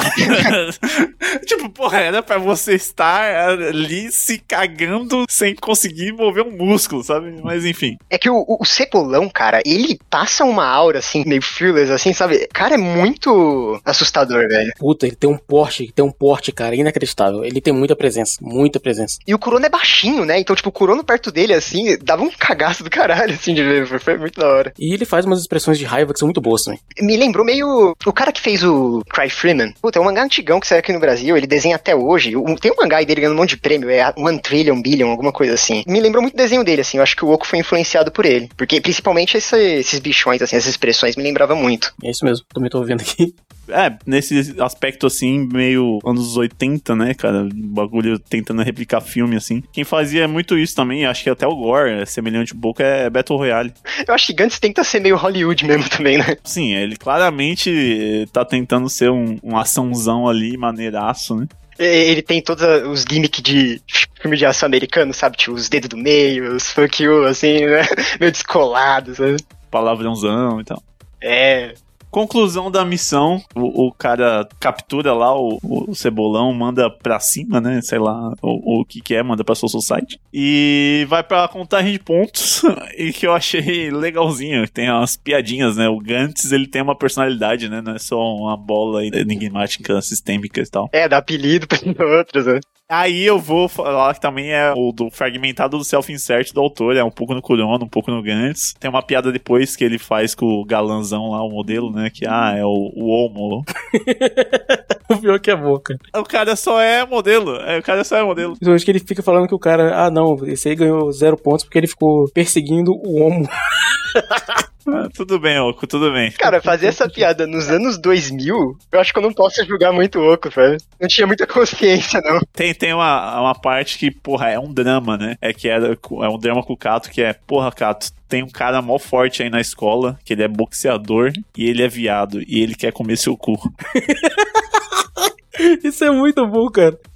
Tipo, porra, era pra você estar ali se cagando sem conseguir mover um músculo, sabe? Mas enfim. É que o, o Cebolão, cara, ele passa uma aura assim, meio fearless, assim, sabe? Cara, é muito assustador, velho. Puta, ele tem um porte, tem um porte, cara, inacreditável. Ele tem muita presença, muita presença. E o Kurono é baixinho, né? Então, tipo, o Kurono perto dele, assim, dava um cagaço do caralho, assim, de ver. Foi muito da hora. E ele faz umas expressões de raiva que são muito boas também. Me lembrou meio o cara que fez o Cry Freeman. Puta, é um mangá antigão que saiu aqui no Brasil, ele desenha até hoje. Tem um mangá dele ganhando um monte de prêmio, é One Trillion Billion, alguma coisa assim. Me lembrou muito o desenho dele, assim, eu acho que o Oku foi influenciado por ele. Porque, principalmente, esse, esses bichões, assim, essas expressões me lembravam muito. É isso mesmo, também tô vendo aqui. É, nesse aspecto, assim, meio anos oitenta, né, cara? Bagulho tentando replicar filme, assim. Quem fazia muito isso também, acho que até o Gore, é semelhante um pouco, é Battle Royale. Eu acho que Gantz tenta ser meio Hollywood mesmo também, né? Sim, ele claramente tá tentando ser um, um açãozão ali, maneiraço, né? Ele tem todos os gimmicks de filme de ação americano, sabe? Tipo, os dedos do meio, os fuck you, assim, né? Meio descolados, sabe? Palavrãozão e tal. É... Conclusão da missão, o, o cara captura lá o, o Cebolão, manda pra cima, né, sei lá o, o que que é, manda pra Soul Society, e vai pra contagem de pontos, e que eu achei legalzinho, tem umas piadinhas, né, o Gantz, ele tem uma personalidade, né, não é só uma bola enigmática, sistêmica e tal. É, dá apelido pra outros, né. Aí eu vou falar que também é o do fragmentado do self-insert do autor, é um pouco no Kurono, um pouco no Gantz. Tem uma piada depois que ele faz com o galanzão lá, o modelo, né, que, ah, é o, o Homo. O pior que é boca. O cara só é modelo, é, o cara só é modelo. Eu acho que ele fica falando que o cara, ah não, esse aí ganhou zero pontos porque ele ficou perseguindo o Homo. Ah, tudo bem, Oco, tudo bem. Cara, fazer essa piada nos anos dois mil, eu acho que eu não posso julgar muito o Oco, velho. Não tinha muita consciência, não. Tem, tem uma, uma parte que, porra, é um drama, né? É que é, é um drama com o Kato, que é, porra, Kato, tem um cara mó forte aí na escola, que ele é boxeador e ele é viado, e ele quer comer seu cu. Isso é muito bom, cara.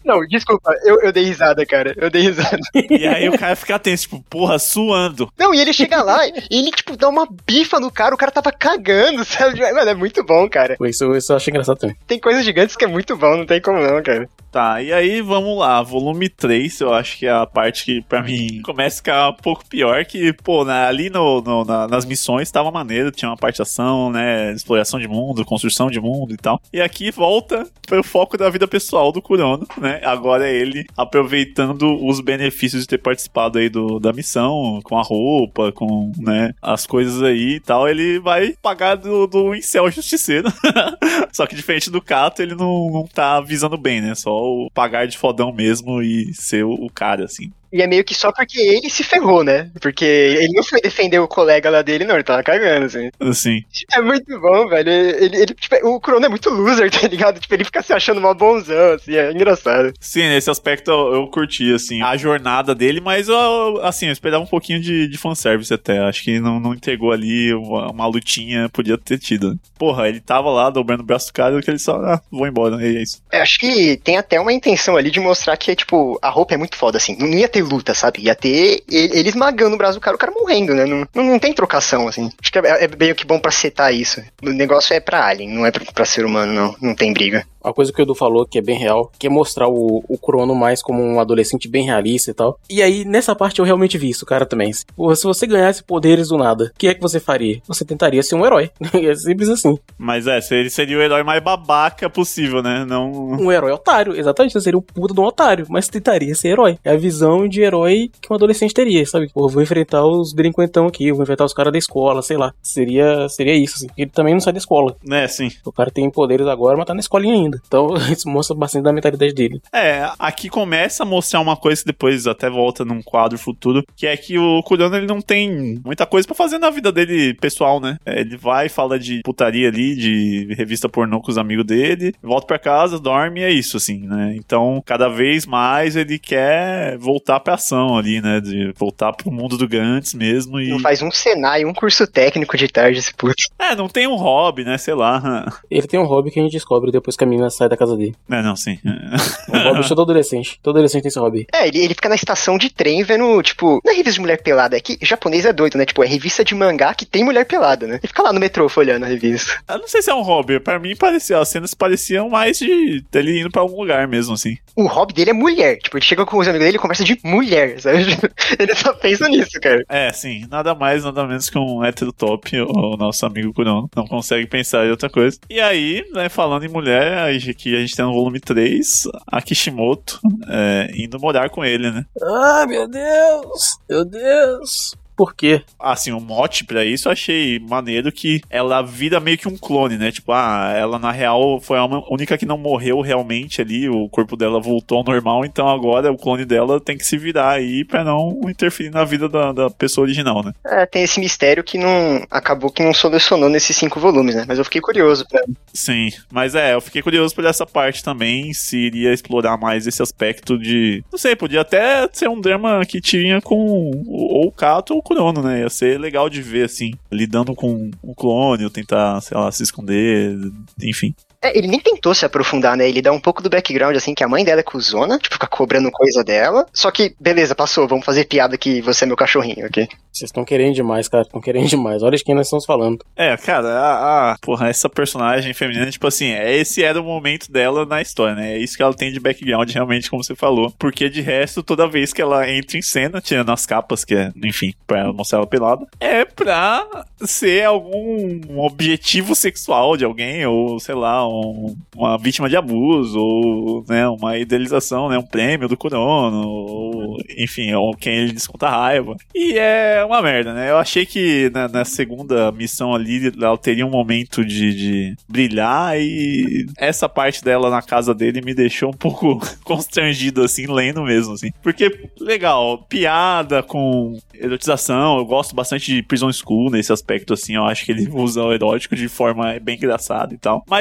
Não, desculpa, eu, eu dei risada, cara. Eu dei risada. E aí o cara fica tenso, tipo, porra, suando. Não, e ele chega lá e ele, tipo, dá uma bifa no cara, o cara tava cagando, sabe? Mano, é muito bom, cara. Isso, isso eu acho engraçado também. Tem coisas gigantes que é muito bom, não tem como não, cara. Tá, e aí vamos lá, volume três, eu acho que é a parte que pra mim começa a ficar um pouco pior, que, pô, na, ali no, no, na, nas missões tava maneiro, tinha uma parte de ação, né, exploração de mundo, construção de mundo e tal. E aqui volta pro foco da vida pessoal do Kurono, né, agora é ele aproveitando os benefícios de ter participado aí do, da missão, com a roupa, com, né, as coisas aí e tal, ele vai pagar do, do incel justiceiro. Só que diferente do Kato, ele não, não tá visando bem, né, só o pagar de fodão mesmo e ser o, o cara, assim. E é meio que só porque ele se ferrou, né? Porque ele não foi defender o colega lá dele, não. Ele tava cagando, assim. Assim. É muito bom, velho. Ele, ele, tipo, o Kurono é muito loser, tá ligado? Tipo, ele fica se achando mó bonzão, assim. É engraçado. Sim, nesse aspecto eu, eu curti, assim, a jornada dele, mas, eu, assim, eu esperava um pouquinho de, de fanservice até. Acho que não, não entregou ali uma, uma lutinha, podia ter tido. Porra, ele tava lá dobrando o braço do cara que ele só, ah, vou embora, é isso. É, acho que tem até uma intenção ali de mostrar que, tipo, a roupa é muito foda, assim. Não ia ter luta, sabe? Ia ter ele, ele esmagando o braço do cara, o cara morrendo, né? Não, não, não tem trocação, assim. Acho que é, é meio que bom pra setar isso. O negócio é pra alien, não é pra, pra ser humano, não. Não tem briga. Uma coisa que o Edu falou, que é bem real, que é mostrar o, o Kurono mais como um adolescente bem realista e tal. E aí, nessa parte, eu realmente vi isso, cara, também. Porra, se você ganhasse poderes do nada, o que é que você faria? Você tentaria ser um herói. É simples assim. Mas é, ele seria o herói mais babaca possível, né? Não... Um herói otário, exatamente. Você seria um puta de um otário, mas tentaria ser herói. É a visão de herói que um adolescente teria, sabe? Pô, vou enfrentar os delinquentão aqui, vou enfrentar os caras da escola, sei lá. Seria, seria isso, assim. Ele também não sai da escola. É, sim. O cara tem poderes agora, mas tá na escolinha ainda. Então, isso mostra bastante da mentalidade dele. É, aqui começa a mostrar uma coisa que depois até volta num quadro futuro, que é que o Kurono, ele não tem muita coisa pra fazer na vida dele pessoal, né? É, ele vai, fala de putaria ali, de revista pornô com os amigos dele, volta pra casa, dorme e é isso, assim, né? Então, cada vez mais ele quer voltar pra ação ali, né? De voltar pro mundo do Gantz mesmo e... Não faz um Senai, um curso técnico de tarde, esse puto. É, não tem um hobby, né? Sei lá. Ele tem um hobby que a gente descobre depois que a menina sai da casa dele. É, não, sim. Um hobby de todo adolescente. Todo adolescente tem esse hobby. É, ele, ele fica na estação de trem vendo, tipo, não é revista de mulher pelada, é que japonês é doido, né? Tipo, é revista de mangá que tem mulher pelada, né? Ele fica lá no metrô folhando a revista. Eu não sei se é um hobby. Pra mim, parecia, as cenas pareciam mais de dele indo pra algum lugar mesmo, assim. O hobby dele é mulher. Tipo, ele chega com os amigos dele e conversa de mulher, sabe? Ele só pensa nisso, cara. É, sim. Nada mais, nada menos que um hétero top, o nosso amigo Kurono. Não consegue pensar em outra coisa. E aí, né, falando em mulher, aqui a gente tem no volume três, a Kishimoto é, indo morar com ele, né? Ah, meu Deus! Meu Deus! Por quê? Assim, o mote pra isso eu achei maneiro, que ela vira meio que um clone, né? Tipo, ah, ela na real foi a única que não morreu realmente ali, o corpo dela voltou ao normal, então agora o clone dela tem que se virar aí pra não interferir na vida da, da pessoa original, né? É, tem esse mistério que não acabou que não solucionou nesses cinco volumes, né? Mas eu fiquei curioso pra... Sim, mas é, eu fiquei curioso por essa parte também, se iria explorar mais esse aspecto de... Não sei, podia até ser um drama que tinha com ou o Kato ou o Kurono, né? Ia ser legal de ver, assim, lidando com um clone, ou tentar, sei lá, se esconder, enfim. É, ele nem tentou se aprofundar, né? Ele dá um pouco do background, assim, que a mãe dela é cuzona, tipo, fica cobrando coisa dela. Só que, beleza, passou, vamos fazer piada que você é meu cachorrinho, ok? Vocês estão querendo demais, cara, estão querendo demais. Olha de quem nós estamos falando. É, cara, a, a, porra, essa personagem feminina, tipo assim, esse era o momento dela na história, né? É isso que ela tem de background, realmente, como você falou. Porque, de resto, toda vez que ela entra em cena, tirando as capas, que é, enfim, pra ela mostrar ela pelada, é pra ser algum objetivo sexual de alguém, ou, sei lá, um, uma vítima de abuso, ou, né, uma idealização, né, um prêmio do Kurono, ou, enfim, ou quem ele desconta raiva. E é uma merda, né? Eu achei que na, na segunda missão ali ela teria um momento de, de brilhar, e essa parte dela na casa dele me deixou um pouco constrangido, assim, lendo mesmo, assim. Porque, legal, piada com erotização, eu gosto bastante de Prison School nesse aspecto, assim, eu acho que ele usa o erótico de forma bem engraçada e tal. Mas aqui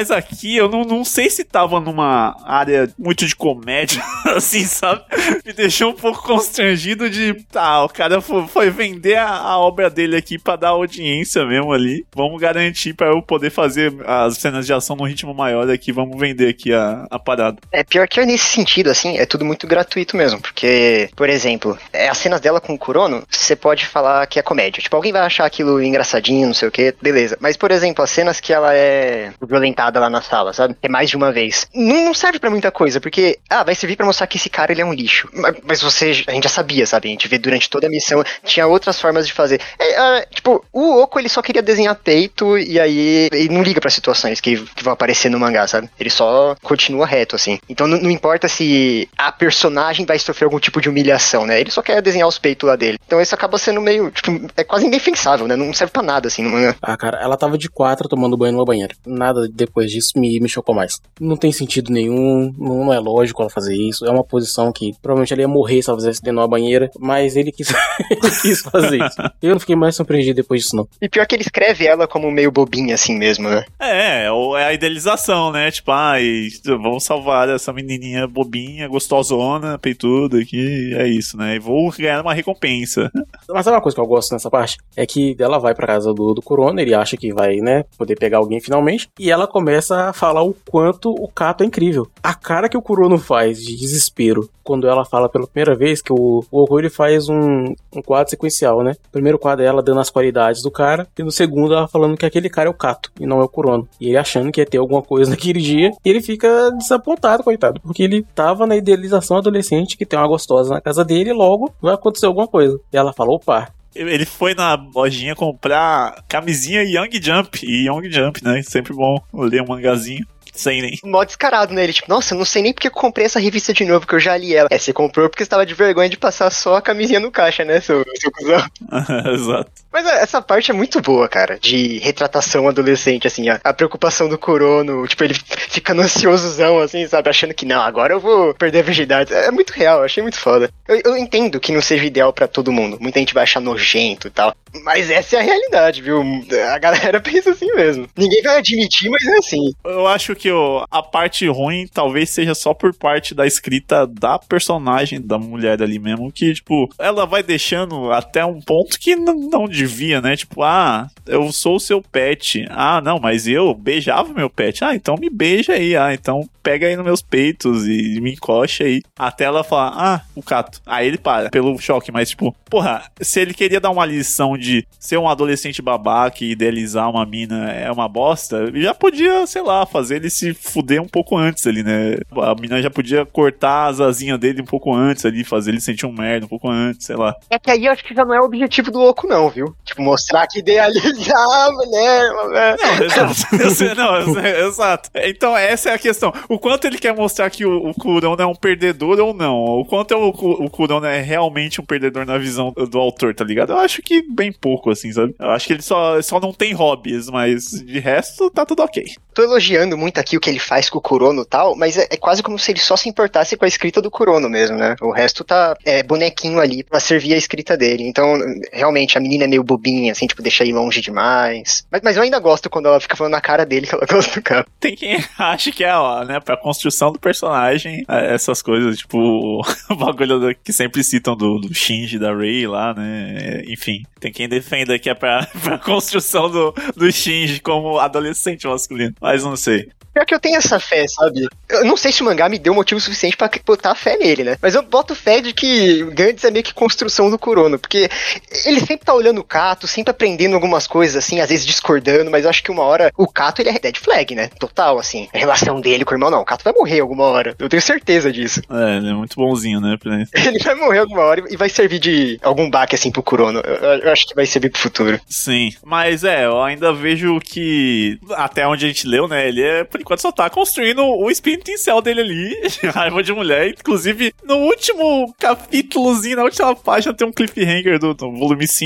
aqui, eu não, não sei se tava numa área muito de comédia, assim, sabe? Me deixou um pouco constrangido de, tá, o cara foi, foi vender a, a obra dele aqui pra dar audiência mesmo ali. Vamos garantir pra eu poder fazer as cenas de ação num ritmo maior aqui, vamos vender aqui a, a parada. É, pior que é nesse sentido, assim, é tudo muito gratuito mesmo, porque, por exemplo, é, as cenas dela com o Kurono, você pode falar que é comédia. Tipo, alguém vai achar aquilo engraçadinho, não sei o que, beleza. Mas, por exemplo, as cenas que ela é violentada lá na sala, sabe? É mais de uma vez. Não, não serve pra muita coisa, porque, ah, vai servir pra mostrar que esse cara, ele é um lixo. Mas, mas você, a gente já sabia, sabe? A gente vê durante toda a missão, tinha outras formas de fazer. É, é, tipo, o Oko, ele só queria desenhar peito, e aí ele não liga pra situações que, que vão aparecer no mangá, sabe? Ele só continua reto, assim. Então, não, não importa se a personagem vai sofrer algum tipo de humilhação, né? Ele só quer desenhar os peitos lá dele. Então, isso acaba sendo meio, tipo, é quase indefensável, né? Não serve pra nada, assim, no mangá. Ah, cara, ela tava de quatro tomando banho numa banheira. Nada depois disso me, me chocou mais. Não tem sentido nenhum, não é lógico ela fazer isso. É uma posição que provavelmente ela ia morrer se ela fizesse dentro de uma banheira, mas ele quis, ele quis fazer isso. Eu não fiquei mais surpreendido depois disso, não. E pior que ele escreve ela como meio bobinha, assim mesmo, né? É, ou é a idealização, né? Tipo, ai, vamos salvar essa menininha bobinha, gostosona, peituda aqui, é isso, né? E vou ganhar uma recompensa. Mas sabe uma coisa que eu gosto nessa parte? É que ela vai pra casa do, do Kurono, ele acha que vai, né, poder pegar alguém finalmente, e ela começa a falar o quanto o Kato é incrível. A cara que o Kurono faz de desespero quando ela fala pela primeira vez que o, o Oko, ele faz um, um quadro sequencial, né? O primeiro quadro é ela dando as qualidades do cara, e no segundo ela falando que aquele cara é o Kato, e não é o Kurono. E ele achando que ia ter alguma coisa naquele dia, e ele fica desapontado, coitado, porque ele tava na idealização adolescente que tem uma gostosa na casa dele, e logo vai acontecer alguma coisa. E ela fala, opa, ele foi na lojinha comprar camisinha Young Jump. E Young Jump, né? Sempre bom ler um mangazinho. Sem nem. Mó descarado, né? Ele, tipo, nossa, não sei nem porque eu comprei essa revista de novo, que eu já li ela. É, você comprou porque você tava de vergonha de passar só a camisinha no caixa, né, seu, seu cuzão? Exato. Mas é, essa parte é muito boa, cara, de retratação adolescente, assim, a, a preocupação do Kurono, tipo, ele ficando ansiosozão, assim, sabe, achando que, não, agora eu vou perder a virgindade. É, é muito real, eu achei muito foda. Eu, eu entendo que não seja ideal pra todo mundo, muita gente vai achar nojento e tal, mas essa é a realidade, viu? A galera pensa assim mesmo. Ninguém vai admitir, mas é assim. Eu acho que ó, a parte ruim talvez seja só por parte da escrita da personagem, da mulher ali mesmo, que, tipo, ela vai deixando até um ponto que não, não devia, né? Tipo, ah, eu sou o seu pet. Ah, não, mas eu beijava meu pet. Ah, então me beija aí. Ah, então pega aí nos meus peitos e me encoxa aí. Até ela falar, ah, o Kato. Aí ele para, pelo choque, mas, tipo, porra, se ele queria dar uma lição de ser um adolescente babaca e idealizar uma mina é uma bosta, já podia, sei lá, fazer ele se fuder um pouco antes ali, né? A mina já podia cortar as asinhas dele um pouco antes ali, fazer ele sentir um merda um pouco antes, sei lá. É que aí eu acho que já não é o objetivo do Oko, não, viu? Tipo, mostrar que idealizar a mulher, mulher. Não, exato. Eu sei, não, eu sei, exato. Então essa é a questão. O quanto ele quer mostrar que o, o Kurono é um perdedor ou não? O quanto o, o Kurono é realmente um perdedor na visão do, do autor, tá ligado? Eu acho que bem pouco, assim, sabe? Eu acho que ele só, só não tem hobbies, mas de resto tá tudo ok. Tô elogiando muito aqui o que ele faz com o Kurono e tal, mas é, é quase como se ele só se importasse com a escrita do Kurono mesmo, né? O resto tá é, bonequinho ali pra servir a escrita dele. Então, realmente, a menina é meio bobinha, assim, tipo, deixa ir longe demais. Mas, mas eu ainda gosto quando ela fica falando na cara dele que ela gosta do cara. Tem quem acha que é, ó, né, pra construção do personagem, essas coisas, tipo, o bagulho do, que sempre citam do, do Shinji, da Rei lá, né? Enfim, tem quem defenda que é pra, pra construção do, do Shinji como adolescente masculino. Mas não sei. Pior que eu tenho essa fé, sabe? Eu não sei se o mangá me deu motivo suficiente pra botar fé nele, né? Mas eu boto fé de que Gantz é meio que construção do Kurono, porque ele sempre tá olhando o Kato, sempre aprendendo algumas coisas, assim, às vezes discordando, mas eu acho que uma hora o Kato, ele é dead flag, né? Total, assim. A relação dele com o irmão, não, o Kato vai morrer alguma hora. Eu tenho certeza disso. É, ele é muito bonzinho, né? Ele vai morrer alguma hora e vai servir de algum baque, assim, pro Kurono. Eu, eu acho que vai servir pro futuro. Sim. Mas é, eu ainda vejo que até onde a gente leu, né? Ele é, por enquanto, só tá construindo o espírito incel dele ali, de raiva de mulher. Inclusive, no último capítulozinho, na última página, tem um cliffhanger do, do volume cinco,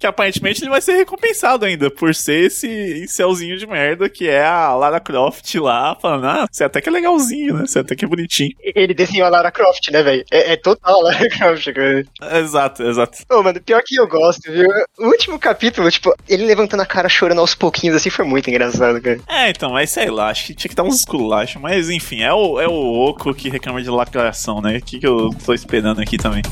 que aparentemente ele vai ser recompensado ainda por ser esse incelzinho de merda que é a Lara Croft lá, falando, ah, você até que é legalzinho, né? Você até que é bonitinho. Ele desenhou a Lara Croft, né, velho? É, é total a Lara Croft, cara. Exato, exato. Ô, mano, pior que eu gosto, viu? O último capítulo, tipo, ele levantando a cara chorando aos pouquinhos, assim, foi muito engraçado, cara. É, então, mas sei lá, acho que tinha que dar uns esculachos, mas enfim, é o, é o Oco que reclama de lacração, né? O que, que eu tô esperando aqui também.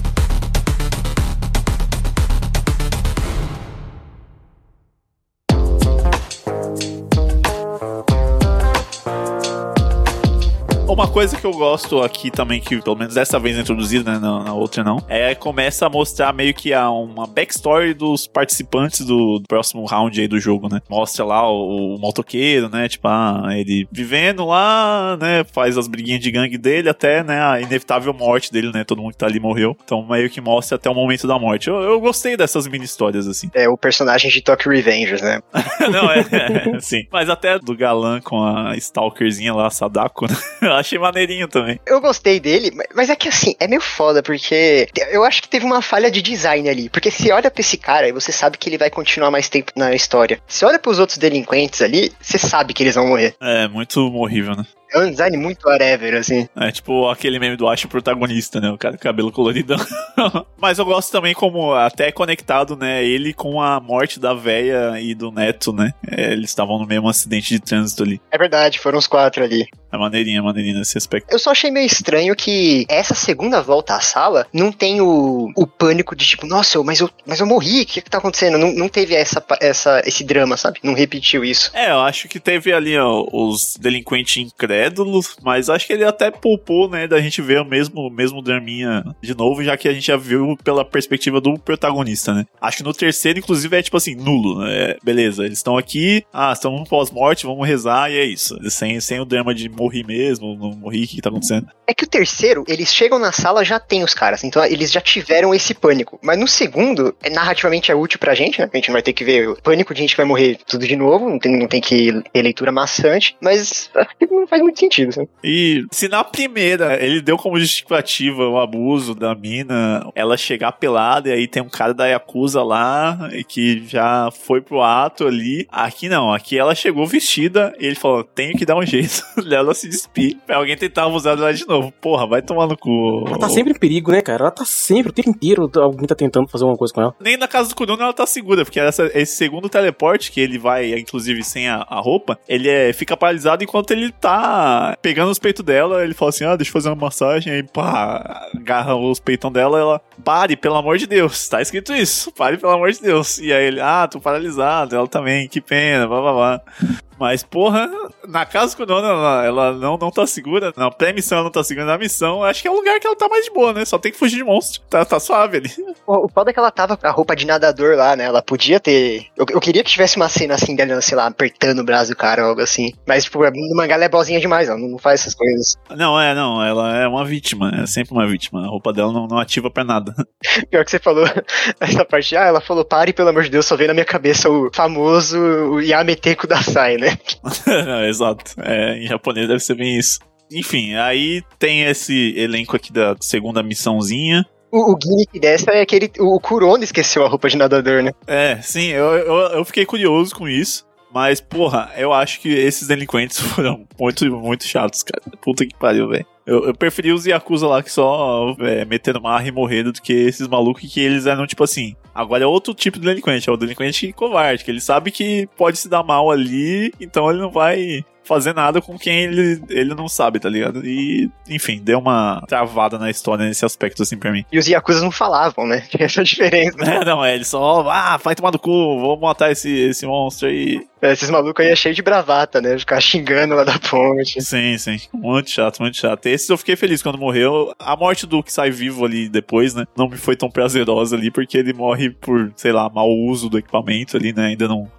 Uma coisa que eu gosto aqui também, que pelo menos dessa vez é introduzida, né, na, na outra não, é começa a mostrar meio que a, uma backstory dos participantes do, do próximo round aí do jogo, né? Mostra lá o, o motoqueiro, né? Tipo, ah, ele vivendo lá, né? Faz as briguinhas de gangue dele até, né? A inevitável morte dele, né? Todo mundo que tá ali morreu. Então meio que mostra até o momento da morte. Eu, eu gostei dessas mini histórias, assim. É o personagem de Tokyo Revengers, né? Não, é, é, sim. Mas até do galã com a stalkerzinha lá, a Sadako, né? Eu achei maneirinho também. Eu gostei dele, mas é que assim, é meio foda, porque eu acho que teve uma falha de design ali. Porque se olha pra esse cara e você sabe que ele vai continuar mais tempo na história. Se olha pros outros delinquentes ali, você sabe que eles vão morrer. É, muito horrível, né? É um design muito whatever, assim. É tipo aquele meme do Acho protagonista, né? O cara com cabelo coloridão. Mas eu gosto também como até conectado, né? Ele com a morte da véia e do neto, né? É, eles estavam no mesmo acidente de trânsito ali. É verdade, foram os quatro ali. É maneirinha, maneirinha nesse aspecto. Eu só achei meio estranho que essa segunda volta à sala não tem o, o pânico de tipo, nossa, mas eu, mas eu morri, o que que tá acontecendo? Não, não teve essa, essa, esse drama, sabe? Não repetiu isso. É, eu acho que teve ali ó, os delinquentes incrédulos, mas acho que ele até poupou, né, da gente ver o mesmo, mesmo draminha de novo, já que a gente já viu pela perspectiva do protagonista, né? Acho que no terceiro, inclusive, é tipo assim, nulo, né? Beleza, eles estão aqui, ah, estão no pós-morte, vamos rezar, e é isso. Sem, sem o drama de morri mesmo, não morri, o que, que tá acontecendo? É que o terceiro, eles chegam na sala, já tem os caras, então eles já tiveram esse pânico. Mas no segundo, é, narrativamente é útil pra gente, né? A gente não vai ter que ver o pânico de gente que vai morrer tudo de novo, não tem, não tem que ter leitura maçante, mas acho que não faz muito sentido, sabe? E se na primeira ele deu como justificativa o abuso da mina, ela chegar pelada e aí tem um cara da Yakuza lá que já foi pro ato ali, aqui não, aqui ela chegou vestida e ele falou, tenho que dar um jeito dela se despir pra alguém tentar abusar dela de novo. Porra, vai tomar no cu. Ela tá sempre em perigo, né, cara? Ela tá sempre, o tempo inteiro alguém tá tentando fazer alguma coisa com ela. Nem na casa do Kuruno ela tá segura, porque essa, esse segundo teleporte que ele vai, inclusive sem a, a roupa, ele é, fica paralisado enquanto ele tá pegando os peitos dela, ele fala assim, ah, deixa eu fazer uma massagem, aí pá, agarra os peitão dela, ela, pare, pelo amor de Deus, tá escrito isso, pare, pelo amor de Deus. E aí ele, ah, tô paralisado, ela também, que pena, blá blá blá. Mas, porra, na casa do Kuruno, ela, ela não, não tá segura, na pré-missão ela não tá segura, na missão, acho que é o lugar que ela tá mais de boa, né, só tem que fugir de monstro, tá, tá suave ali. O, o foda é que ela tava com a roupa de nadador lá, né, ela podia ter, eu, eu queria que tivesse uma cena assim dela, sei lá, apertando o braço do cara ou algo assim, mas, tipo, no mangá ela é boazinha demais, ela não, não faz essas coisas. Não, é, não, ela é uma vítima, é sempre uma vítima, a roupa dela não, não ativa pra nada. Pior que você falou, essa parte, ah, ela falou, pare, pelo amor de Deus, só veio na minha cabeça o famoso o Yamete Kudasai, né? Não, exato, é, em japonês deve ser bem isso. Enfim, aí tem esse elenco aqui da segunda missãozinha. O, o gimmick dessa é que ele, o Kurono esqueceu a roupa de nadador, né? É, sim, eu, eu, eu fiquei curioso com isso. Mas, porra, eu acho que esses delinquentes foram muito, muito chatos, cara. Puta que pariu, velho. Eu, eu preferi os Yakuza lá que só é, meteram marra e morreram do que esses malucos que eles eram, tipo assim... Agora é outro tipo de delinquente, é o delinquente covarde, que ele sabe que pode se dar mal ali, então ele não vai fazer nada com quem ele, ele não sabe, tá ligado? E, enfim, deu uma travada na história nesse aspecto, assim, pra mim. E os Yakuza não falavam, né? Tinha essa diferença. É, não, é, eles só, ah, vai tomar do cu, vou matar esse, esse monstro aí. É, esses malucos aí é cheio de bravata, né? Ficar xingando lá da ponte. Sim, sim. Muito chato, muito chato. Esses eu fiquei feliz quando morreu. A morte do que sai vivo ali depois, né? Não me foi tão prazerosa ali, porque ele morre por, sei lá, mau uso do equipamento ali, né? Ainda não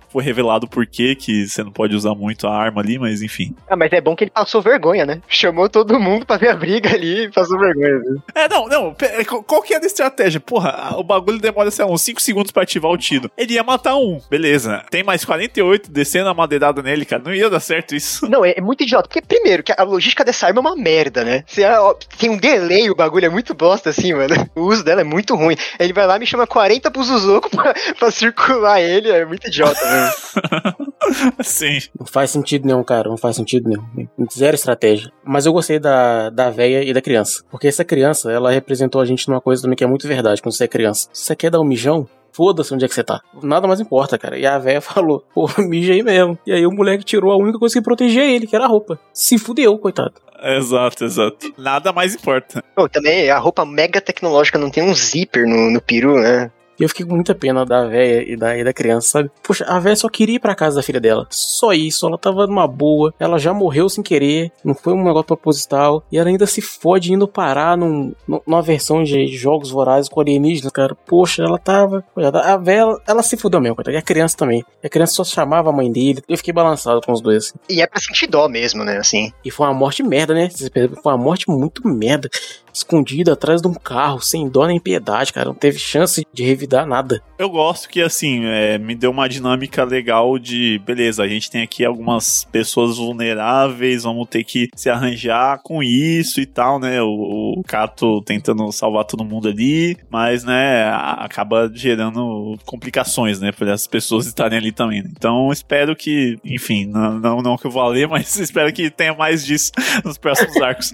foi revelado por quê que você não pode usar muito a arma ali, mas enfim. Ah, mas é bom que ele passou vergonha, né? Chamou todo mundo pra ver a briga ali e passou vergonha. Viu? É, não, não, qual que é a estratégia? Porra, o bagulho demora, sei lá, uns cinco segundos pra ativar o tiro. Ele ia matar um, beleza. Tem mais quarenta e oito descendo a madeirada nele, cara. Não ia dar certo isso. Não, é, é muito idiota. Porque, primeiro, que a logística dessa arma é uma merda, né? Você, ó, tem um delay, o bagulho é muito bosta, assim, mano. O uso dela é muito ruim. Ele vai lá e me chama quarenta pro Zuzuko pra, pra circular ele. É muito idiota, mesmo. Sim. Não faz sentido nenhum, cara. Não faz sentido nenhum. Zero estratégia. Mas eu gostei da, da véia e da criança. Porque essa criança, ela representou a gente numa coisa também que é muito verdade quando você é criança. Se você quer dar um mijão, foda-se onde é que você tá. Nada mais importa, cara. E a véia falou, pô, mija aí mesmo. E aí o moleque tirou a única coisa que protegia ele, que era a roupa. Se fudeu, coitado. Exato, exato. Nada mais importa. Pô, também a roupa mega tecnológica não tem um zíper no, no peru, né? E eu fiquei com muita pena da véia e da, e da criança, sabe? Poxa, a véia só queria ir pra casa da filha dela. Só isso, ela tava numa boa. Ela já morreu sem querer. Não foi um negócio proposital. E ela ainda se fode indo parar num, numa versão de Jogos Vorazes com alienígenas, cara. Poxa, ela tava... A véia, ela, ela se fudeu mesmo, cara. E a criança também. E a criança só chamava a mãe dele. Eu fiquei balançado com os dois, assim. E é pra sentir dó mesmo, né, assim. E foi uma morte merda, né? Foi uma morte muito merda. Escondida atrás de um carro, sem dó nem piedade, cara. Não teve chance de revidar nada. Eu gosto que, assim, é, me deu uma dinâmica legal de, beleza, a gente tem aqui algumas pessoas vulneráveis, vamos ter que se arranjar com isso e tal, né? O, o Kato tentando salvar todo mundo ali, mas, né, acaba gerando complicações, né, para as pessoas estarem ali também. Né? Então, espero que, enfim, não, não, não que eu vou ler, mas espero que tenha mais disso nos próximos arcos.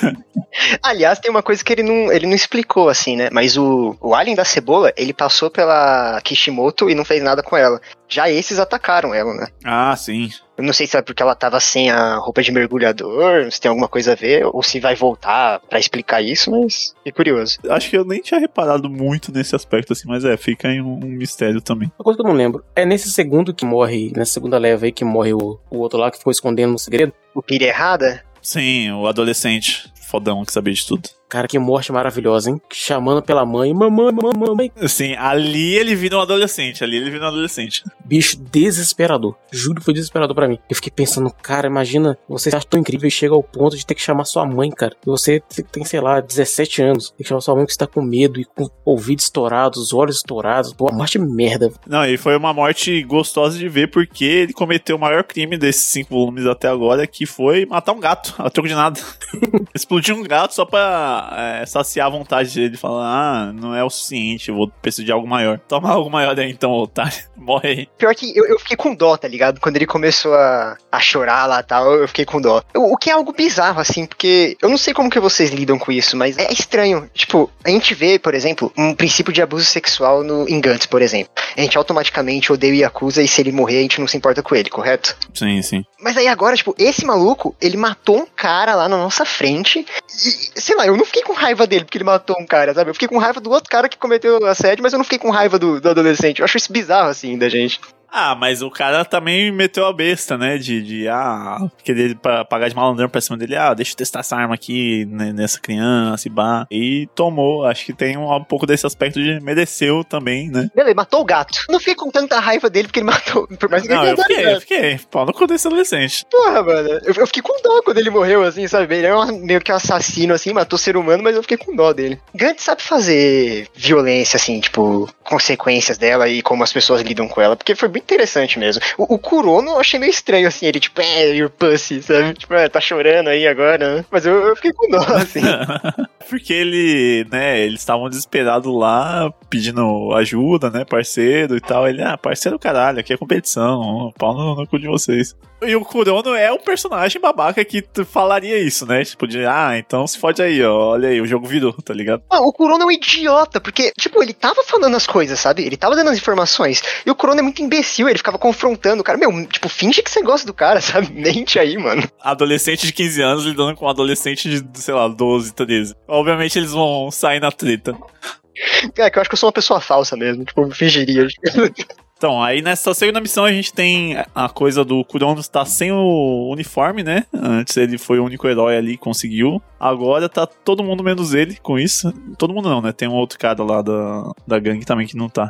Aliás, tem uma coisa que ele não, ele não explicou, assim, né? Mas o, o Alien da Cebola, ele passou pela Kishimoto e não fez nada com ela. Já esses atacaram ela, né? Ah, sim. Eu não sei se é porque ela tava sem a roupa de mergulhador, se tem alguma coisa a ver, ou se vai voltar pra explicar isso, mas fiquei curioso. Acho que eu nem tinha reparado muito nesse aspecto, assim, mas é, fica em um, um mistério também. Uma coisa que eu não lembro, é nesse segundo que morre, nessa segunda leva aí que morre o, o outro lá que ficou escondendo no segredo? O Pira Errada? Sim, o adolescente fodão que sabia de tudo. Cara, que morte maravilhosa, hein? Chamando pela mãe, mamãe, mamãe, mamãe. Assim, ali ele vira um adolescente, ali ele vira um adolescente. Bicho desesperador. Juro que foi desesperador pra mim. Eu fiquei pensando, cara, imagina, você se acha tão incrível e chega ao ponto de ter que chamar sua mãe, cara. E você tem, sei lá, dezessete anos. Tem que chamar sua mãe que você tá com medo e com o ouvido estourado, os olhos estourados. Pô, uma morte merda. Não, e foi uma morte gostosa de ver porque ele cometeu o maior crime desses cinco volumes até agora, que foi matar um gato, a troco de nada. Explodiu um gato só pra É, saciar a vontade dele, falar, ah, não é o suficiente, eu vou precisar de algo maior. Toma algo maior aí então, otário. Morre aí. Pior que eu, eu fiquei com dó, tá ligado? Quando ele começou a, a chorar lá e tal, eu fiquei com dó. O, o que é algo bizarro, assim, porque eu não sei como que vocês lidam com isso, mas é estranho. Tipo, a gente vê, por exemplo, um princípio de abuso sexual no, em Gantz, por exemplo. A gente automaticamente odeia o Yakuza e se ele morrer, a gente não se importa com ele, correto? Sim, sim. Mas aí agora, tipo, esse maluco, ele matou um cara lá na nossa frente e, sei lá, eu não fiquei com raiva dele porque ele matou um cara, sabe? Eu fiquei com raiva do outro cara que cometeu o assédio, mas eu não fiquei com raiva do, do adolescente. Eu acho isso bizarro, assim, da gente. Ah, mas o cara também meteu a besta, né? De, de ah, querer pagar de malandrão pra cima dele. Ah, deixa eu testar essa arma aqui né, nessa criança e bah. E tomou. Acho que tem um, um pouco desse aspecto de mereceu também, né? Ele matou o gato. Eu não fiquei com tanta raiva dele porque ele matou. Por mais que não, ele eu fiquei, eu fiquei. Pau no cu desse adolescente. Porra, mano. Eu, eu fiquei com dó quando ele morreu, assim, sabe? Ele é um, meio que um assassino, assim, matou ser humano, mas eu fiquei com dó dele. Gantz sabe fazer violência, assim, tipo, consequências dela e como as pessoas lidam com ela, porque foi bem interessante mesmo. O, o Kurono eu achei meio estranho, assim, ele tipo, é, you're pussy, sabe? Tipo, é, tá chorando aí agora, né? Mas eu, eu fiquei com dó, assim. Porque ele, né, eles estavam desesperados lá, pedindo ajuda, né, parceiro e tal. Ele, ah, parceiro caralho, aqui é competição, pau no, no cu de vocês. E o Kurono é um personagem babaca que falaria isso, né? Tipo, de, ah, então se fode aí, ó, olha aí, o jogo virou, tá ligado? Ah, o Kurono é um idiota, porque, tipo, ele tava falando as coisas, sabe? Ele tava dando as informações. E o Kurono é muito imbecil, ele ficava confrontando o cara. Meu, tipo, finge que você gosta do cara, sabe? Mente aí, mano. Adolescente de quinze anos lidando com um adolescente de, sei lá, doze, treze. Obviamente eles vão sair na treta. É, que eu acho que eu sou uma pessoa falsa mesmo, tipo, eu fingiria. Então, aí nessa segunda missão a gente tem a coisa do Kurono estar sem o uniforme, né? Antes ele foi o único herói ali que conseguiu. Agora tá todo mundo menos ele com isso. Todo mundo não, né? Tem um outro cara lá da, da gangue também que não tá.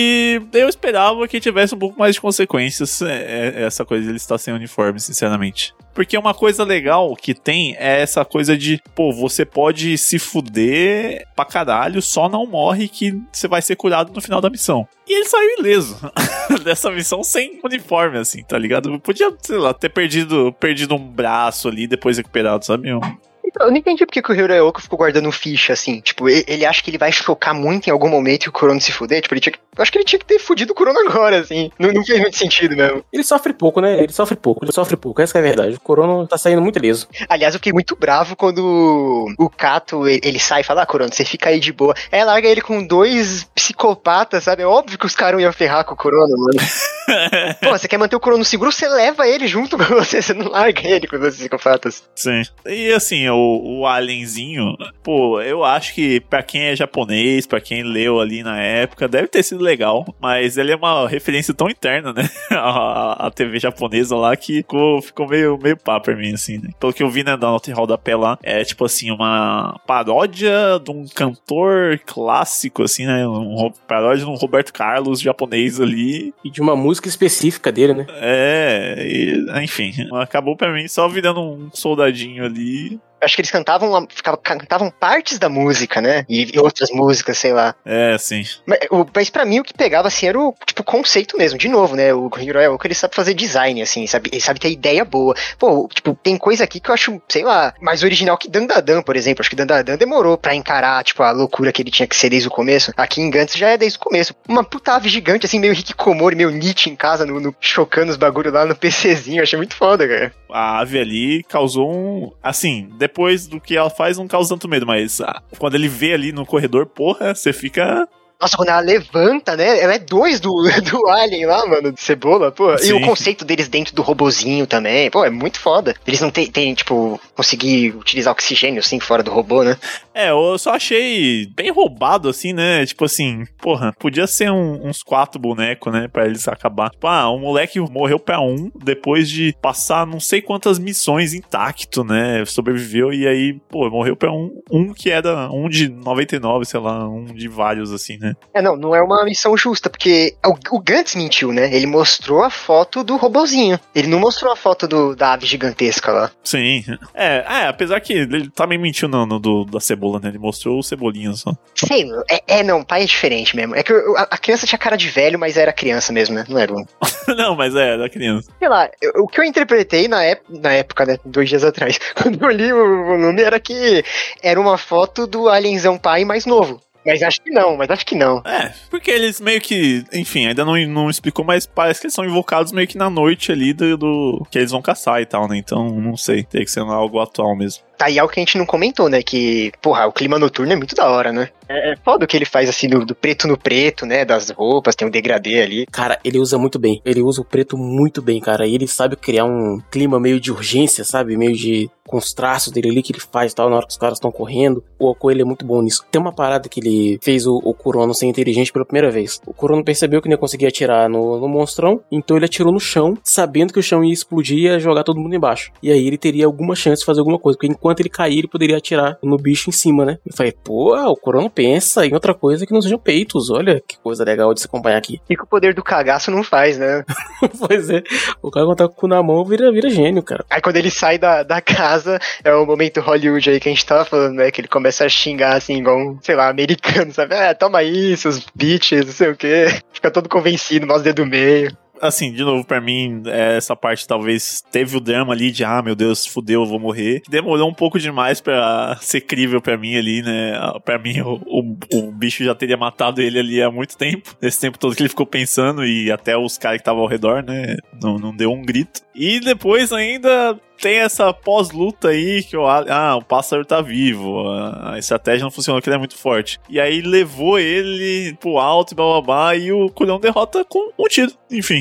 E eu esperava que tivesse um pouco mais de consequências é, é, essa coisa de ele estar sem uniforme, sinceramente. Porque uma coisa legal que tem é essa coisa de, pô, você pode se fuder pra caralho, só não morre que você vai ser curado no final da missão. E ele saiu ileso dessa missão sem uniforme, assim, tá ligado? Podia, sei lá, ter perdido, perdido um braço ali, depois recuperado, sabe? Eu não entendi porque que o Hiroyoko ficou guardando ficha, assim. Tipo, ele acha que ele vai chocar muito em algum momento e o Kurono se fuder. Tipo, ele tinha que... Eu acho que ele tinha que ter fudido o Kurono agora, assim. Não, não fez muito sentido mesmo. Ele sofre pouco, né? Ele sofre pouco, ele sofre pouco. Essa que é a verdade. O Kurono tá saindo muito ileso. Aliás, eu fiquei muito bravo quando o Kato, ele, ele sai e fala, ah, Kurono, você fica aí de boa. É, larga ele com dois psicopatas, sabe? É óbvio que os caras iam ferrar com o Kurono, mano. Pô, você quer manter o Kurono seguro, você leva ele junto com você. Você não larga ele com os dois psicopatas. Sim. E assim, o, o alienzinho, pô, eu acho que pra quem é japonês, pra quem leu ali na época, deve ter sido legal, mas ele é uma referência tão interna, né, a, a T V japonesa lá, que ficou, ficou meio, meio pá pra mim, assim, né. Pelo que eu vi, né, da nota em rodapé lá, é tipo assim, uma paródia de um cantor clássico, assim, né, uma paródia de um Roberto Carlos japonês ali. E de uma música específica dele, né. É, e, enfim, acabou pra mim só virando um soldadinho ali. Acho que eles cantavam, ficavam, cantavam partes da música, né? E, e outras músicas, sei lá. É, sim. Mas, o, mas pra mim o que pegava, assim, era o, tipo, conceito mesmo. De novo, né? O Hiroyoko, ele sabe fazer design, assim, sabe? Ele sabe ter ideia boa. Pô, tipo, tem coisa aqui que eu acho, sei lá, mais original que Dandadan, por exemplo. Acho que Dandadan demorou pra encarar, tipo, a loucura que ele tinha que ser desde o começo. Aqui em Gantz já é desde o começo. Uma puta ave gigante, assim, meio Hikikomori, meio Nietzsche em casa, no, no, chocando os bagulhos lá no PCzinho. Eu achei muito foda, cara. A ave ali causou um... Assim, depois do que ela faz, não causa tanto medo, mas ah, quando ele vê ali no corredor, porra, você fica... Nossa, quando ela levanta, né? Ela é dois do, do Alien lá, mano, de cebola, pô. Sim. E o conceito deles dentro do robozinho também, pô, é muito foda. Eles não têm, tipo, conseguir utilizar oxigênio, assim, fora do robô, né? É, eu só achei bem roubado, assim, né? Tipo assim, porra, podia ser um, uns quatro bonecos, né? Pra eles acabar. Tipo, ah, um moleque morreu pra um, depois de passar não sei quantas missões intacto, né? Sobreviveu e aí, pô, morreu pra um. Um que era um de noventa e nove, sei lá, um de vários, assim, né? É, não, não é uma missão justa, porque o, o Gantz mentiu, né? Ele mostrou a foto do robozinho. Ele não mostrou a foto do, da ave gigantesca lá. Sim. É, é apesar que ele também mentiu no, no do, da cebola, né? Ele mostrou o cebolinha só. Sei, é, é não, pai é diferente mesmo. É que a, a criança tinha cara de velho, mas era criança mesmo, né? Não era um... Não, mas é, era criança. Sei lá, eu, o que eu interpretei na, ép- na época, né? Dois dias atrás, quando eu li o volume, era que era uma foto do alienzão pai mais novo. Mas acho que não, mas acho que não. É, porque eles meio que, enfim, ainda não, não explicou, mas parece que eles são invocados meio que na noite ali do, do que eles vão caçar e tal, né? Então, não sei, tem que ser algo atual mesmo. Tá, e algo que a gente não comentou, né? Que, porra, o clima noturno é muito da hora, né? É, é foda o que ele faz, assim, do, do preto no preto, né? Das roupas, tem um degradê ali. Cara, ele usa muito bem. Ele usa o preto muito bem, cara. E ele sabe criar um clima meio de urgência, sabe? Meio de... com os traços dele ali que ele faz e tal, na hora que os caras estão correndo. O Oko, ele é muito bom nisso. Tem uma parada que ele fez o, o Kurono ser inteligente pela primeira vez. O Kurono percebeu que não ia conseguir atirar no, no monstrão, então ele atirou no chão, sabendo que o chão ia explodir e ia jogar todo mundo embaixo. E aí ele teria alguma chance de fazer alguma coisa, porque enquanto ele cair, ele poderia atirar no bicho em cima, né? Eu falei, pô, o Kurono pensa em outra coisa que não sejam peitos. Olha que coisa legal de se acompanhar aqui. E que o poder do cagaço não faz, né? Pois é. O cara quando tá com o cu na mão vira, vira gênio, cara. Aí quando ele sai da, da casa, é o momento Hollywood aí que a gente tava falando, né? Que ele começa a xingar assim, igual um, sei lá, americano, sabe? Ah, toma isso, os bitches, não sei o quê. Fica todo convencido, mostra o dedo do meio. Assim, de novo, pra mim, essa parte talvez teve o drama ali de, ah, meu Deus, fudeu, eu vou morrer. Demorou um pouco demais pra ser crível pra mim ali, né? Pra mim, o, o, o bicho já teria matado ele ali há muito tempo. Esse tempo todo que ele ficou pensando e até os caras que estavam ao redor, né? Não, não deu um grito. E depois ainda... tem essa pós-luta aí que o, ah, o pássaro tá vivo, a, a estratégia não funcionou, porque ele é muito forte. E aí levou ele pro alto e blá blá blá, e o Kurono derrota com um tiro, enfim.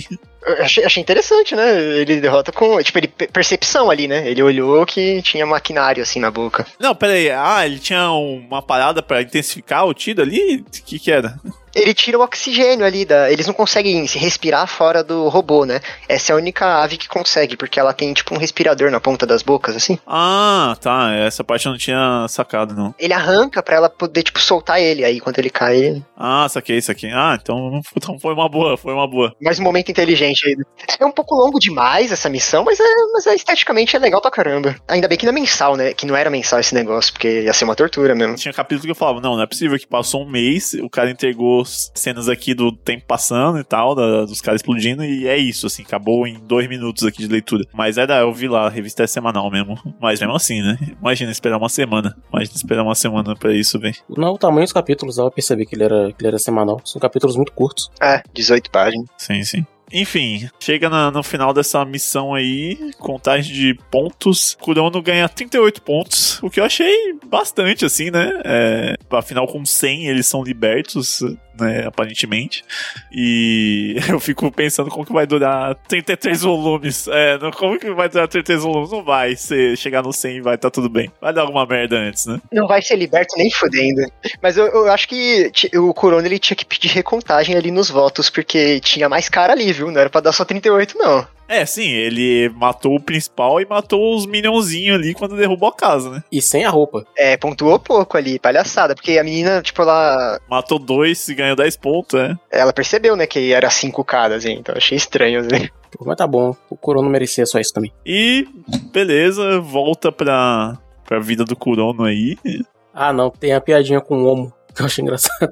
Eu achei, achei interessante, né? Ele derrota com, tipo, ele percepção ali, né? Ele olhou que tinha maquinário assim na boca. Não, peraí. Ah, ele tinha uma parada pra intensificar o tiro ali? O que que era? Ele tira o oxigênio ali, da... eles não conseguem se respirar fora do robô, né? Essa é a única ave que consegue, porque ela tem tipo um respirador na ponta das bocas, assim. Ah, tá, essa parte eu não tinha sacado, não. Ele arranca pra ela poder, tipo, soltar ele, aí quando ele cai, ele... Ah, saquei isso aqui. Ah, então, então foi uma boa, foi uma boa. Mais um momento inteligente aí. É um pouco longo demais essa missão, mas, é, mas é, esteticamente é legal pra caramba. Ainda bem que não é mensal, né? Que não era mensal esse negócio, porque ia ser uma tortura mesmo. Tinha capítulo que eu falava, não, não é possível que passou um mês, o cara entregou cenas aqui do tempo passando e tal, da, dos caras explodindo, e é isso, assim, acabou em dois minutos aqui de leitura. Mas era, eu vi lá, a revista é semanal mesmo. Mas mesmo assim, né? Imagina esperar uma semana. Imagina esperar uma semana pra isso, velho. Não, o tamanho dos capítulos, dava pra perceber que ele era, que ele era semanal. São capítulos muito curtos. É, dezoito páginas. Sim, sim. Enfim, chega na, no final dessa missão aí, contagem de pontos, Kurono ganha trinta e oito pontos, o que eu achei bastante, assim, né? É, afinal, com cem eles são libertos, né, aparentemente, e eu fico pensando como que vai durar trinta e três volumes. É, não, como que vai durar trinta e três volumes? Não vai, se chegar no cem vai estar tá tudo bem. Vai dar alguma merda antes, né? Não vai ser liberto nem fudendo. Mas eu, eu acho que o Kurono, ele tinha que pedir recontagem ali nos votos, porque tinha mais cara ali, viu? Não era pra dar só trinta e oito, não. É, sim, ele matou o principal e matou os minionzinhos ali quando derrubou a casa, né? E sem a roupa. É, pontuou pouco ali, palhaçada, porque a menina, tipo, ela... Matou dois e ganhou dez pontos, né? Ela percebeu, né, que era cinco caras, assim, então achei estranho, assim. Pô, mas tá bom, o Kurono merecia só isso também. E, beleza, volta pra, pra vida do Kurono aí. Ah, não, tem a piadinha com o Omo, que eu achei engraçado.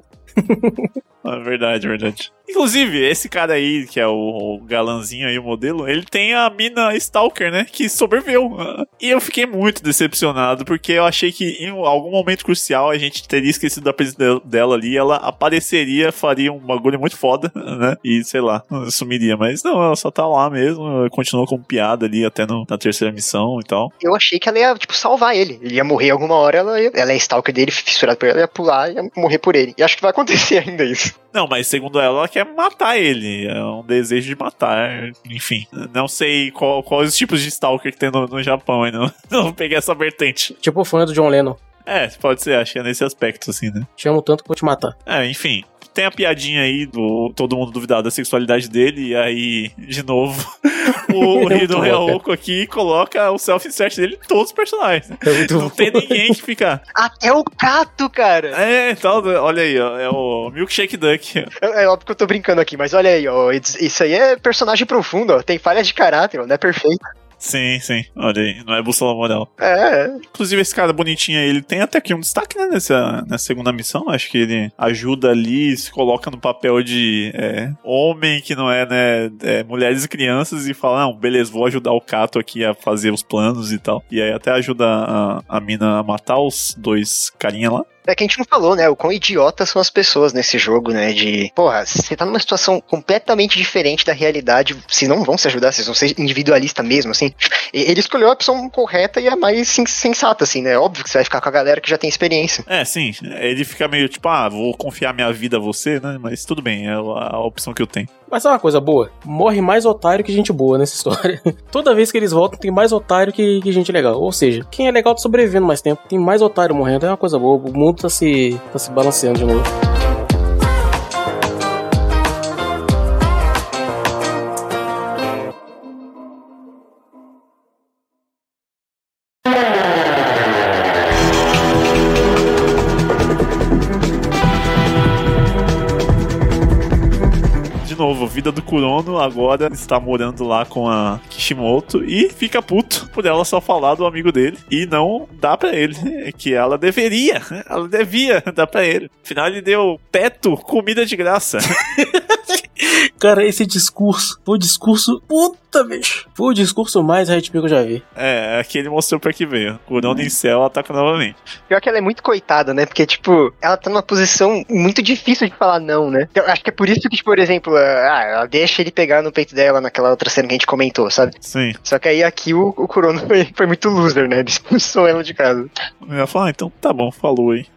É verdade, verdade. Inclusive, esse cara aí, que é o, o galanzinho aí, o modelo, ele tem a mina Stalker, né? Que sobreviveu. E eu fiquei muito decepcionado, porque eu achei que em algum momento crucial a gente teria esquecido da presença dela ali, ela apareceria, faria um bagulho muito foda, né? E, sei lá, sumiria. Mas não, ela só tá lá mesmo, continuou com piada ali até no, na terceira missão e tal. Eu achei que ela ia, tipo, salvar ele. Ele ia morrer alguma hora, ela, ia, ela é Stalker dele, fissurada por ela, ia pular e ia morrer por ele. E acho que vai acontecer ainda isso. Não, mas segundo ela, ela quer matar ele. É um desejo de matar. Enfim, não sei qual, quais os tipos de Stalker que tem no, no Japão ainda. Não, não peguei essa vertente. Tipo o fã do John Lennon. É, pode ser, acho que é nesse aspecto, assim, né? Te amo tanto que vou te matar. É, enfim. Tem a piadinha aí do todo mundo duvidar da sexualidade dele, e aí, de novo, o Hiro Ryaoko aqui coloca o self-insert dele em todos os personagens. É não bom. Tem ninguém que fica... Até o Kato, cara! É, então, olha aí, ó, é o Milkshake Duck. É, é óbvio que eu tô brincando aqui, mas olha aí, ó, isso aí é personagem profundo, ó, tem falhas de caráter, ó, não é perfeito. Sim, sim. Olha aí, não é bússola moral. É. Inclusive, esse cara bonitinho aí, ele tem até aqui um destaque, né, nessa, nessa segunda missão. Acho que ele ajuda ali, se coloca no papel de é, homem que não é, né, é, mulheres e crianças e fala, não, beleza, vou ajudar o Kato aqui a fazer os planos e tal. E aí até ajuda a, a mina a matar os dois carinha lá. É que a gente não falou, né? O quão idiotas são as pessoas nesse jogo, né? De, porra, você tá numa situação completamente diferente da realidade, vocês não vão se ajudar, vocês vão ser individualista mesmo, assim. Ele escolheu a opção correta e a mais sensata, assim, né? Óbvio que você vai ficar com a galera que já tem experiência. É, sim. Ele fica meio tipo, ah, vou confiar minha vida a você, né? Mas tudo bem, é a, a opção que eu tenho. Mas é uma coisa boa, morre mais otário que gente boa nessa história. Toda vez que eles voltam tem mais otário que, que gente legal. Ou seja, quem é legal tá sobrevivendo mais tempo, tem mais otário morrendo, é uma coisa boa. O mundo tá se, tá se balanceando de novo. Novo, a vida do Kurono agora está morando lá com a Kishimoto e fica puto por ela só falar do amigo dele e não dá pra ele, que ela deveria, ela devia dar pra ele. Afinal, ele deu teto, comida de graça. Cara, esse discurso, foi o discurso, puta, bicho, foi o discurso mais Red Pill que eu já vi. É, aqui ele mostrou pra que veio. Kurono em céu ataca novamente. Pior que ela é muito coitada, né? Porque, tipo, ela tá numa posição muito difícil de falar não, né? Eu acho que é por isso que, por exemplo, ah, ela deixa ele pegar no peito dela naquela outra cena que a gente comentou, sabe? Sim. Só que aí aqui o, o Kurono foi, foi muito loser, né? Ele expulsou ela de casa. Ela falou, ah, então tá bom, falou aí.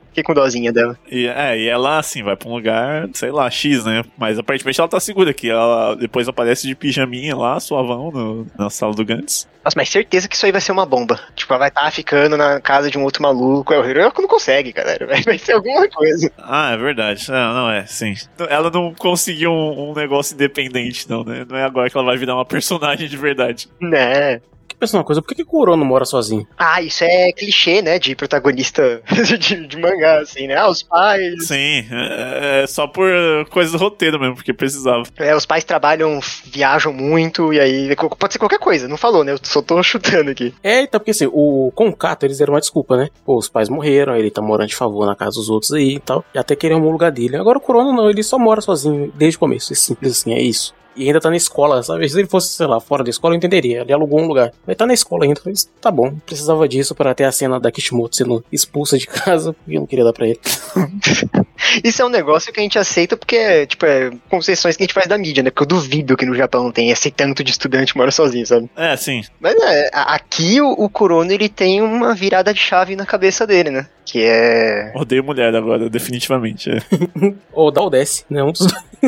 Fiquei com dozinha dela. E, é, e ela, assim, vai pra um lugar, sei lá, X, né? Mas aparentemente ela tá segura aqui. Ela depois aparece de pijaminha lá, suavão, no, na sala do Gantz. Nossa, mas certeza que isso aí vai ser uma bomba. Tipo, ela vai estar tá ficando na casa de um outro maluco. É o Hiroyoko não consegue, galera. Vai, vai ser alguma coisa. Ah, é verdade. Não, não é, sim. Ela não conseguiu um, um negócio independente, não, né? Não é agora que ela vai virar uma personagem de verdade. Né? Pensa uma coisa, por que, que Kurono mora sozinho? Ah, isso é clichê, né? De protagonista de, de mangá, assim, né? Ah, os pais. Sim, é, é só por coisa do roteiro mesmo, porque precisava. É, os pais trabalham, viajam muito, e aí. Pode ser qualquer coisa, não falou, né? Eu só tô chutando aqui. É, então, porque assim, o, com o Kato eles deram uma desculpa, né? Pô, os pais morreram, aí ele tá morando de favor na casa dos outros aí e tal. E até queriam um lugar dele. Agora o Kurono não, ele só mora sozinho desde o começo. É simples assim, é isso. E ainda tá na escola, sabe? Se ele fosse, sei lá, fora da escola, eu entenderia. Ele alugou um lugar. Mas tá na escola ainda. Mas tá bom. Precisava disso pra ter a cena da Kishimoto sendo expulsa de casa, porque eu não queria dar pra ele. Isso é um negócio que a gente aceita porque, tipo, é concessões que a gente faz da mídia, né? Porque eu duvido que no Japão não tem esse tanto de estudante mora sozinho, sabe? É, sim. Mas é, aqui o, o Kurono, ele tem uma virada de chave na cabeça dele, né? Que é... Odeio mulher agora, definitivamente. É. Ou dá ou desce, né? Um dos...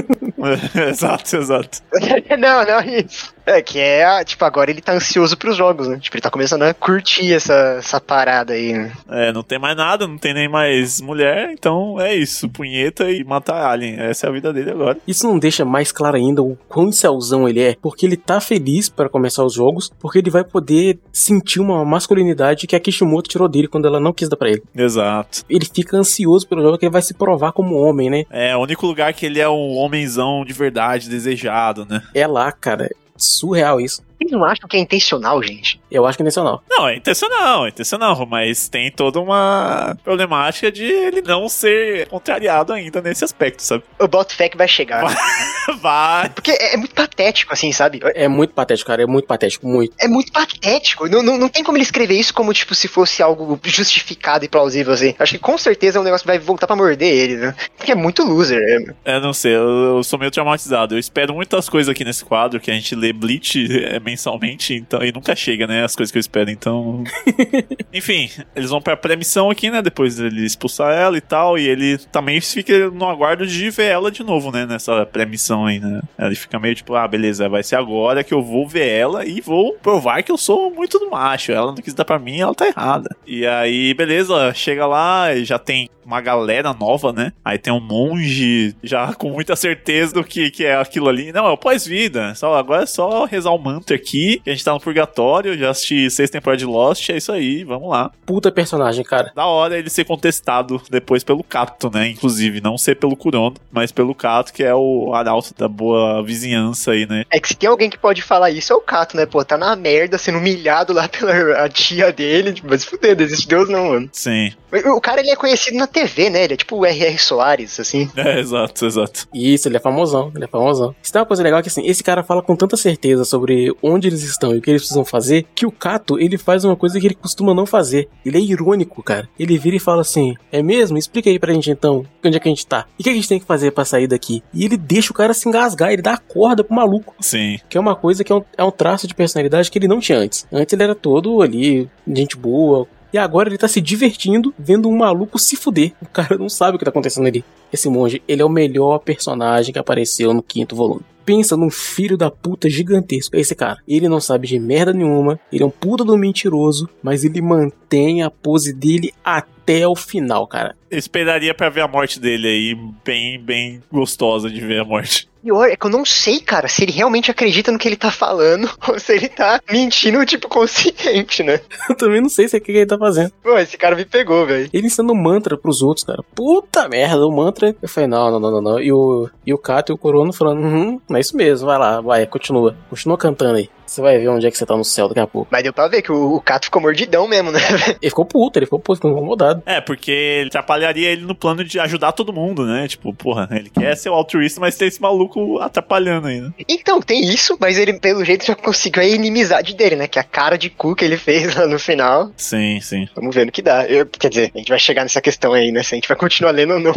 é, exato, exato. não, não é isso. É, que é, tipo, agora ele tá ansioso pros jogos, né? Tipo, ele tá começando a curtir essa, essa parada aí, né? É, não tem mais nada, não tem nem mais mulher, então é isso, punheta e matar alien. Essa é a vida dele agora. Isso não deixa mais claro ainda o quão incelzão ele é, porque ele tá feliz para começar os jogos, porque ele vai poder sentir uma masculinidade que a Kishimoto tirou dele quando ela não quis dar pra ele. Exato. Ele fica ansioso pelo jogo, que ele vai se provar como homem, né? É, o único lugar que ele é um homenzão de verdade, desejado, né? É lá, cara. Surreal isso. Vocês não acham que é intencional, gente? Eu acho que é intencional. Não, é intencional, é intencional, mas tem toda uma problemática de ele não ser contrariado ainda nesse aspecto, sabe? O boto fé que vai chegar. Vai. Porque é, é muito patético, assim, sabe? É muito patético, cara, é muito patético, muito. É muito patético. Não, não, não tem como ele escrever isso como, tipo, se fosse algo justificado e plausível, assim. Acho que com certeza é um negócio que vai voltar pra morder ele, né? Porque é muito loser, né? É, não sei, eu, eu sou meio traumatizado. Eu espero muitas coisas aqui nesse quadro, que a gente lê Bleach é, mensalmente, então, e nunca chega, né, as coisas que eu espero, então... Enfim, eles vão pra pré-missão aqui, né, depois dele expulsar ela e tal, e ele também fica no aguardo de ver ela de novo, né, nessa pré-missão aí, né. Ele fica meio tipo, ah, beleza, vai ser agora que eu vou ver ela e vou provar que eu sou muito do macho, ela não quis dar pra mim, ela tá errada. E aí, beleza, chega lá e já tem uma galera nova, né? Aí tem um monge já com muita certeza do que, que é aquilo ali. Não, é o pós-vida. Só, agora é só rezar o mantra aqui, que a gente tá no purgatório, já assisti seis temporadas de Lost, é isso aí, vamos lá. Puta personagem, cara. Da hora ele ser contestado depois pelo Kato, né? Inclusive, não ser pelo Kurono, mas pelo Kato, que é o arauto da boa vizinhança aí, né? É que se tem alguém que pode falar isso, é o Kato, né? Pô, tá na merda, sendo humilhado lá pela a tia dele. Tipo, mas fudeu, não existe Deus não, mano. Sim. O, o cara, ele é conhecido na T V, né? Ele é tipo o R R Soares, assim. É, exato, exato. Isso, ele é famosão, ele é famosão. Isso tem uma coisa legal que, assim, esse cara fala com tanta certeza sobre onde eles estão e o que eles precisam fazer, que o Kato, ele faz uma coisa que ele costuma não fazer. Ele é irônico, cara. Ele vira e fala assim, é mesmo? Explica aí pra gente, então, onde é que a gente tá? E o que a gente tem que fazer pra sair daqui? E ele deixa o cara se engasgar, ele dá a corda pro maluco. Sim. Que é uma coisa que é um, é um traço de personalidade que ele não tinha antes. Antes ele era todo ali, gente boa. E agora ele tá se divertindo vendo um maluco se fuder. O cara não sabe o que tá acontecendo ali. Esse monge, ele é o melhor personagem que apareceu no quinto volume. Pensa num filho da puta gigantesco. É esse cara. Ele não sabe de merda nenhuma. Ele é um puta do mentiroso. Mas ele mantém a pose dele até o final, cara. Eu esperaria pra ver a morte dele aí. Bem, bem gostosa de ver a morte. Pior é que eu não sei, cara, se ele realmente acredita no que ele tá falando ou se ele tá mentindo, tipo, consciente, né? Eu também não sei se é o que ele tá fazendo. Pô, esse cara me pegou, velho. Ele ensinando mantra pros outros, cara. Puta merda, o mantra. Eu falei, não, não, não, não, não. E o, e o Kato e o Kurono falando, uhum, é isso mesmo, vai lá, vai, continua. Continua cantando aí. Você vai ver onde é que você tá no céu daqui a pouco. Mas deu pra ver que o, o Kato ficou mordidão mesmo, né? Ele ficou puto, ele ficou puto, ficou incomodado. É, porque ele atrapalharia ele no plano de ajudar todo mundo, né? Tipo, porra, ele quer ser o altruísta, mas tem esse maluco atrapalhando aí, né? Então, tem isso, mas ele, pelo jeito, já conseguiu a inimizade dele, né? Que é a cara de cu que ele fez lá no final. Sim, sim. Vamos ver no que dá. Eu, quer dizer, a gente vai chegar nessa questão aí, né? Se a gente vai continuar lendo ou não.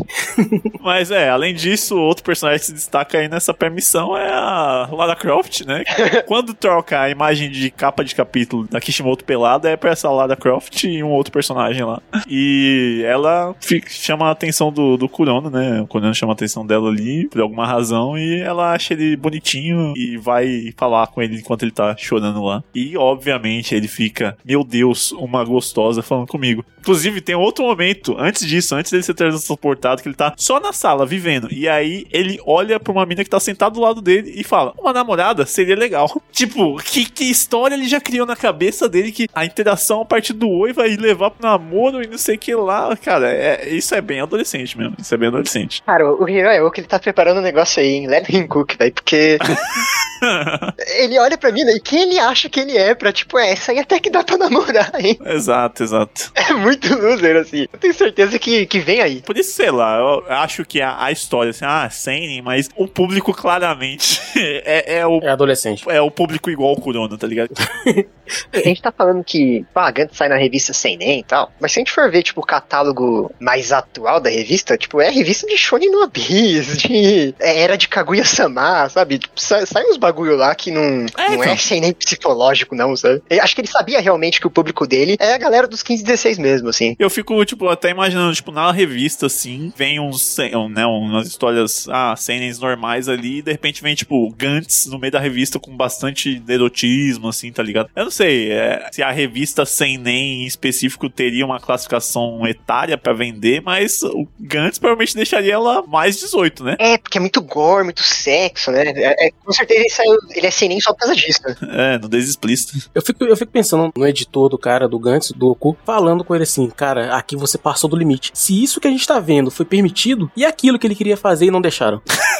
Mas é, além disso, outro personagem que se destaca aí nessa pré-missão é a Lara Croft, né? Quando o Thor troca a imagem de capa de capítulo da Kishimoto pelada é pra essa Lara Croft e um outro personagem lá. E ela fica, chama a atenção do, do Kurono, né? O Kurono chama a atenção dela ali, por alguma razão, e ela acha ele bonitinho e vai falar com ele enquanto ele tá chorando lá. E, obviamente, ele fica, meu Deus, uma gostosa falando comigo. Inclusive, tem outro momento, antes disso, antes dele ser transportado, que ele tá só na sala, vivendo. E aí, ele olha pra uma mina que tá sentada do lado dele e fala, uma namorada seria legal. Tipo, que, que história ele já criou na cabeça dele que a interação a partir do oi vai levar pro namoro e não sei o que lá. Cara, é, isso é bem adolescente mesmo. Isso é bem adolescente. Cara, o Hiroyo, que ele tá preparando um negócio aí, hein? Let him cook, velho, porque... ele olha pra mim, né? E quem ele acha que ele é pra, tipo, é, essa aí até que dá pra namorar, hein? Exato, exato. É muito loser, assim. Eu tenho certeza que, que vem aí. Por isso, sei lá, eu acho que a, a história, assim, ah, seinen, mas o público claramente é, é o... É adolescente. É o público igual o Kurono, tá ligado? A gente tá falando que ah, Gantz sai na revista Seinen e tal, mas se a gente for ver, tipo, o catálogo mais atual da revista, tipo, é a revista de Shonen no Abyss, de é, era de Kaguya-sama, sabe? Tipo, sai, sai uns bagulho lá que não é, não é Seinen psicológico, não, sabe? Eu acho que ele sabia realmente que o público dele é a galera dos quinze, dezesseis mesmo, assim. Eu fico, tipo, até imaginando, tipo, na revista, assim, vem uns, né, umas histórias, ah, Senens normais ali, e de repente vem, tipo, Gantz no meio da revista com bastante erotismo, assim, tá ligado? Eu não sei é, se a revista Seinen em específico teria uma classificação etária pra vender, mas o Gantz provavelmente deixaria ela mais dezoito, né? É, porque é muito gore, muito sexo, né? É, é, com certeza ele, saiu, ele é Seinen só por causa disso. É, nudez explícita. Eu fico, eu fico pensando no editor do cara, do Gantz, do Oku, falando com ele assim, cara, aqui você passou do limite. Se isso que a gente tá vendo foi permitido, e aquilo que ele queria fazer e não deixaram?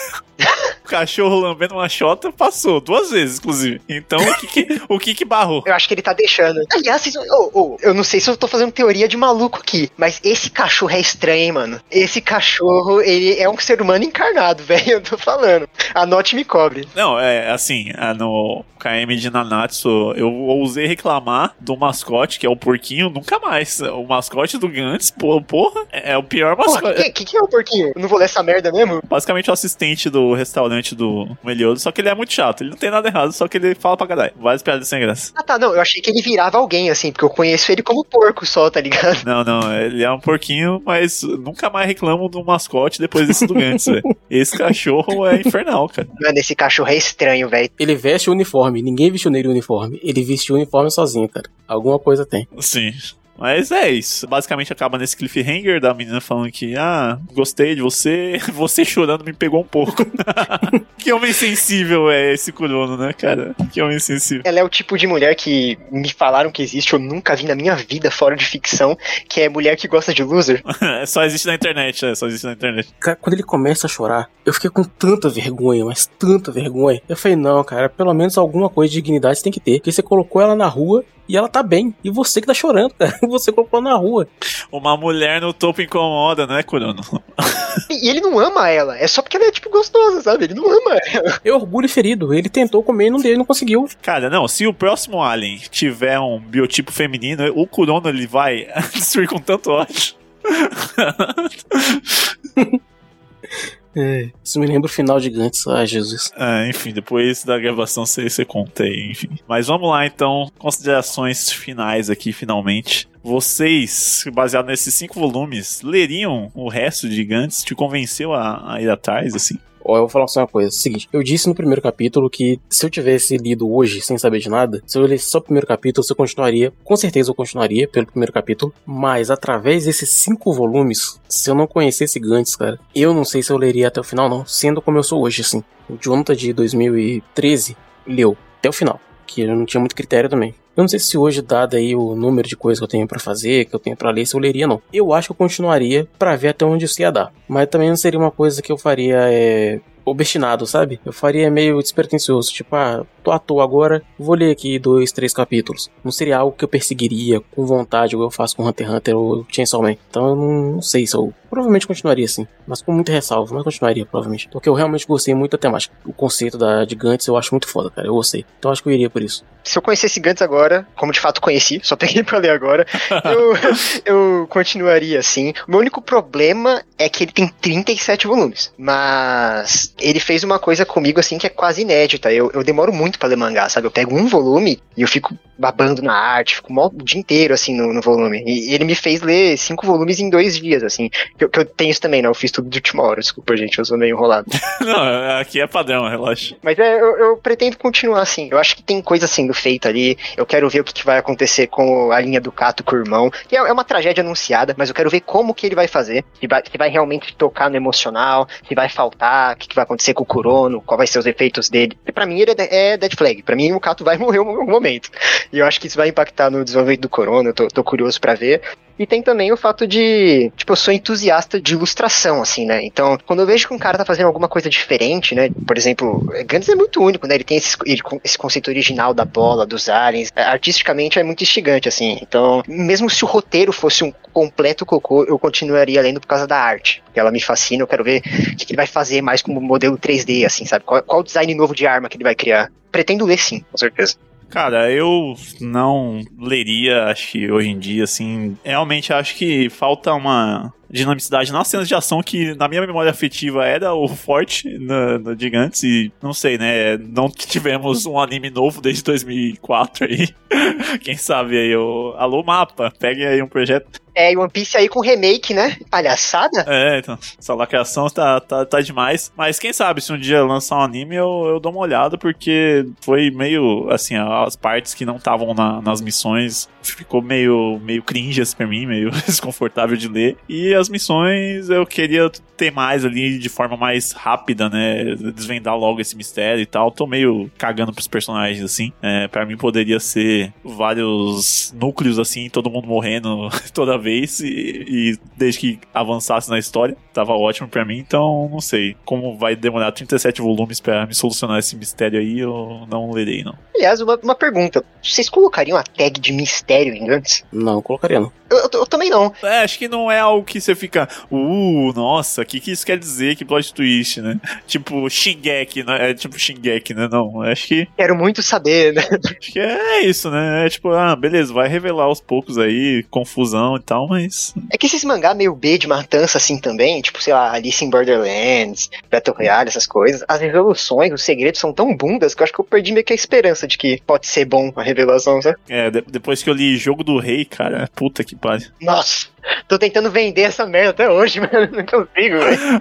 O cachorro lambendo uma xota passou duas vezes, inclusive. Então, o que que, o que, que barrou? Eu acho que ele tá deixando. Aliás, vocês, oh, oh, eu não sei se eu tô fazendo teoria de maluco aqui, mas esse cachorro é estranho, hein, mano. Esse cachorro, ele é um ser humano encarnado, velho. Eu tô falando. Anote e me cobre. Não, é assim, no K M de Nanatsu, eu ousei reclamar do mascote, que é o porquinho, nunca mais. O mascote do Gantz, porra, porra é, é o pior mascote. O que, que, que é o porquinho? Eu não vou ler essa merda mesmo? Basicamente o assistente do restaurante do Meliodo, só que ele é muito chato. Ele não tem nada errado, só que ele fala pra caralho. Várias piadas sem graça. Ah tá, não, eu achei que ele virava alguém, assim, porque eu conheço ele como porco só, tá ligado? Não, não, ele é um porquinho, mas nunca mais reclamo do mascote depois desse do Gantz, velho. Esse cachorro é infernal, cara. Mano, esse cachorro é estranho, velho. Ele veste o uniforme, ninguém vestiu nele o uniforme. Ele vestiu o uniforme sozinho, cara. Alguma coisa tem. Sim. Mas é isso. Basicamente acaba nesse cliffhanger da menina falando que, ah, gostei de você, você chorando me pegou um pouco. Que homem sensível é esse Kurono, né, cara? Que homem sensível. Ela é o tipo de mulher que me falaram que existe, eu nunca vi na minha vida fora de ficção, que é mulher que gosta de loser. Só existe na internet, é, só existe na internet. Cara, quando ele começa a chorar, eu fiquei com tanta vergonha, mas tanta vergonha. Eu falei, não, cara, pelo menos alguma coisa de dignidade você tem que ter. Porque você colocou ela na rua e ela tá bem. E você que tá chorando, cara. Você colocou na rua. Uma mulher no topo incomoda, né, Kurono? E ele não ama ela. É só porque ela é, tipo, gostosa, sabe? Ele não ama ela. É orgulho ferido. Ele tentou comer e não deu, não conseguiu. Cara, não. Se o próximo Alien tiver um biotipo feminino, o Kurono, ele vai destruir com tanto ódio. É, isso me lembra o final de Gantz. Ai, Jesus. Ah, enfim, depois da gravação você, você conta aí, enfim. Mas vamos lá, então. Considerações finais aqui, finalmente. Vocês, baseado nesses cinco volumes, leriam o resto de Gantz? Te convenceu a, a ir atrás, assim? Ó, eu vou falar só uma coisa. Seguinte, eu disse no primeiro capítulo que se eu tivesse lido hoje sem saber de nada, se eu lesse só o primeiro capítulo, eu continuaria, com certeza eu continuaria pelo primeiro capítulo, mas através desses cinco volumes, se eu não conhecesse Gantz, cara, eu não sei se eu leria até o final, não, sendo como eu sou hoje, assim. O Jonathan de dois mil e treze leu até o final, que eu não tinha muito critério também. Eu não sei se hoje, dado aí o número de coisas que eu tenho pra fazer, que eu tenho pra ler, se eu leria, não. Eu acho que eu continuaria pra ver até onde isso ia dar. Mas também não seria uma coisa que eu faria, é... obstinado, sabe? Eu faria meio despretensioso, tipo, ah, tô à toa agora, vou ler aqui dois, três capítulos. Não seria algo que eu perseguiria com vontade, igual eu faço com Hunter x Hunter ou Chainsaw Man. Então eu não, não sei se eu... provavelmente continuaria assim, mas com muito ressalvo, mas continuaria, provavelmente. Porque eu realmente gostei muito da temática. O conceito da, de Gantz eu acho muito foda, cara, eu gostei. Então acho que eu iria por isso. Se eu conhecesse Gantz agora, como de fato conheci, só peguei pra ler agora, eu, eu continuaria assim. O meu único problema é que ele tem trinta e sete volumes, mas ele fez uma coisa comigo assim que é quase inédita. Eu, eu demoro muito muito pra ler mangá, sabe? Eu pego um volume e eu fico babando na arte, fico o dia inteiro, assim, no, no volume. E ele me fez ler cinco volumes em dois dias, assim. Que eu, que eu tenho isso também, né? Eu fiz tudo de última hora, desculpa, gente, eu sou meio enrolado. Não, aqui é padrão, relaxa. Mas é, eu, eu pretendo continuar assim. Eu acho que tem coisa sendo feita ali. Eu quero ver o que, que vai acontecer com a linha do Kato com o irmão. Que é, é uma tragédia anunciada, mas eu quero ver como que ele vai fazer. Se vai, se vai realmente tocar no emocional, se vai faltar, o que, que vai acontecer com o Kurono, qual vai ser os efeitos dele. E pra mim ele é, é Dead Flag. Pra mim o Kato vai morrer em algum momento. E eu acho que isso vai impactar no desenvolvimento do Kurono. Eu tô, tô curioso pra ver. E tem também o fato de, tipo, eu sou entusiasta de ilustração, assim, né? Então, quando eu vejo que um cara tá fazendo alguma coisa diferente, né? Por exemplo, Gantz é muito único, né? Ele tem esse, esse conceito original da bola, dos aliens. Artisticamente é muito instigante, assim. Então, mesmo se o roteiro fosse um completo cocô, eu continuaria lendo por causa da arte. Porque ela me fascina, eu quero ver o que ele vai fazer mais com o modelo três D, assim, sabe? Qual, qual o design novo de arma que ele vai criar. Pretendo ler, sim, com certeza. Cara, eu não leria, acho que hoje em dia, assim, realmente acho que falta uma dinamicidade nas cenas de ação que, na minha memória afetiva, era o forte no, no Gigantes e, não sei, né, não tivemos um anime novo desde dois mil e quatro aí. Quem sabe aí, o alô Mapa, pegue aí um projeto. É, e One Piece aí com remake, né? Palhaçada. É, então, essa lacração tá, tá, tá demais. Mas quem sabe, se um dia lançar um anime, eu, eu dou uma olhada, porque foi meio, assim, as partes que não estavam na, nas missões, ficou meio, meio cringe assim, pra mim, meio desconfortável de ler. E as missões eu queria ter mais ali de forma mais rápida, né? Desvendar logo esse mistério e tal. Tô meio cagando pros personagens, assim. É, pra mim poderia ser vários núcleos, assim, todo mundo morrendo toda vez e, e desde que avançasse na história, tava ótimo pra mim. Então, não sei. Como vai demorar trinta e sete volumes pra me solucionar esse mistério aí, eu não lerei, não. Aliás, uma, uma pergunta. Vocês colocariam a tag de mistério em Gantz? Não, colocaria não. Eu, eu, eu também não. É, acho que não é algo que você fica, uh, nossa, o que, que isso quer dizer? Que plot twist, né? Tipo, Shingeki, né? É tipo Shingeki, né? Não, acho que... Quero muito saber, né? Acho que é isso, né? É tipo, ah, beleza, vai revelar aos poucos aí, confusão e tal, mas... É que esses mangá meio B de matança assim também, tipo, sei lá, Alice in Borderlands, Battle Royale, essas coisas, as resoluções, os segredos são tão bundas que eu acho que eu perdi meio que a esperança de que pode ser bom a revelação, sabe? É, de- depois que eu li Jogo do Rei, cara, puta que pariu. Nossa, tô tentando vender essa merda até hoje, mano, não consigo, velho.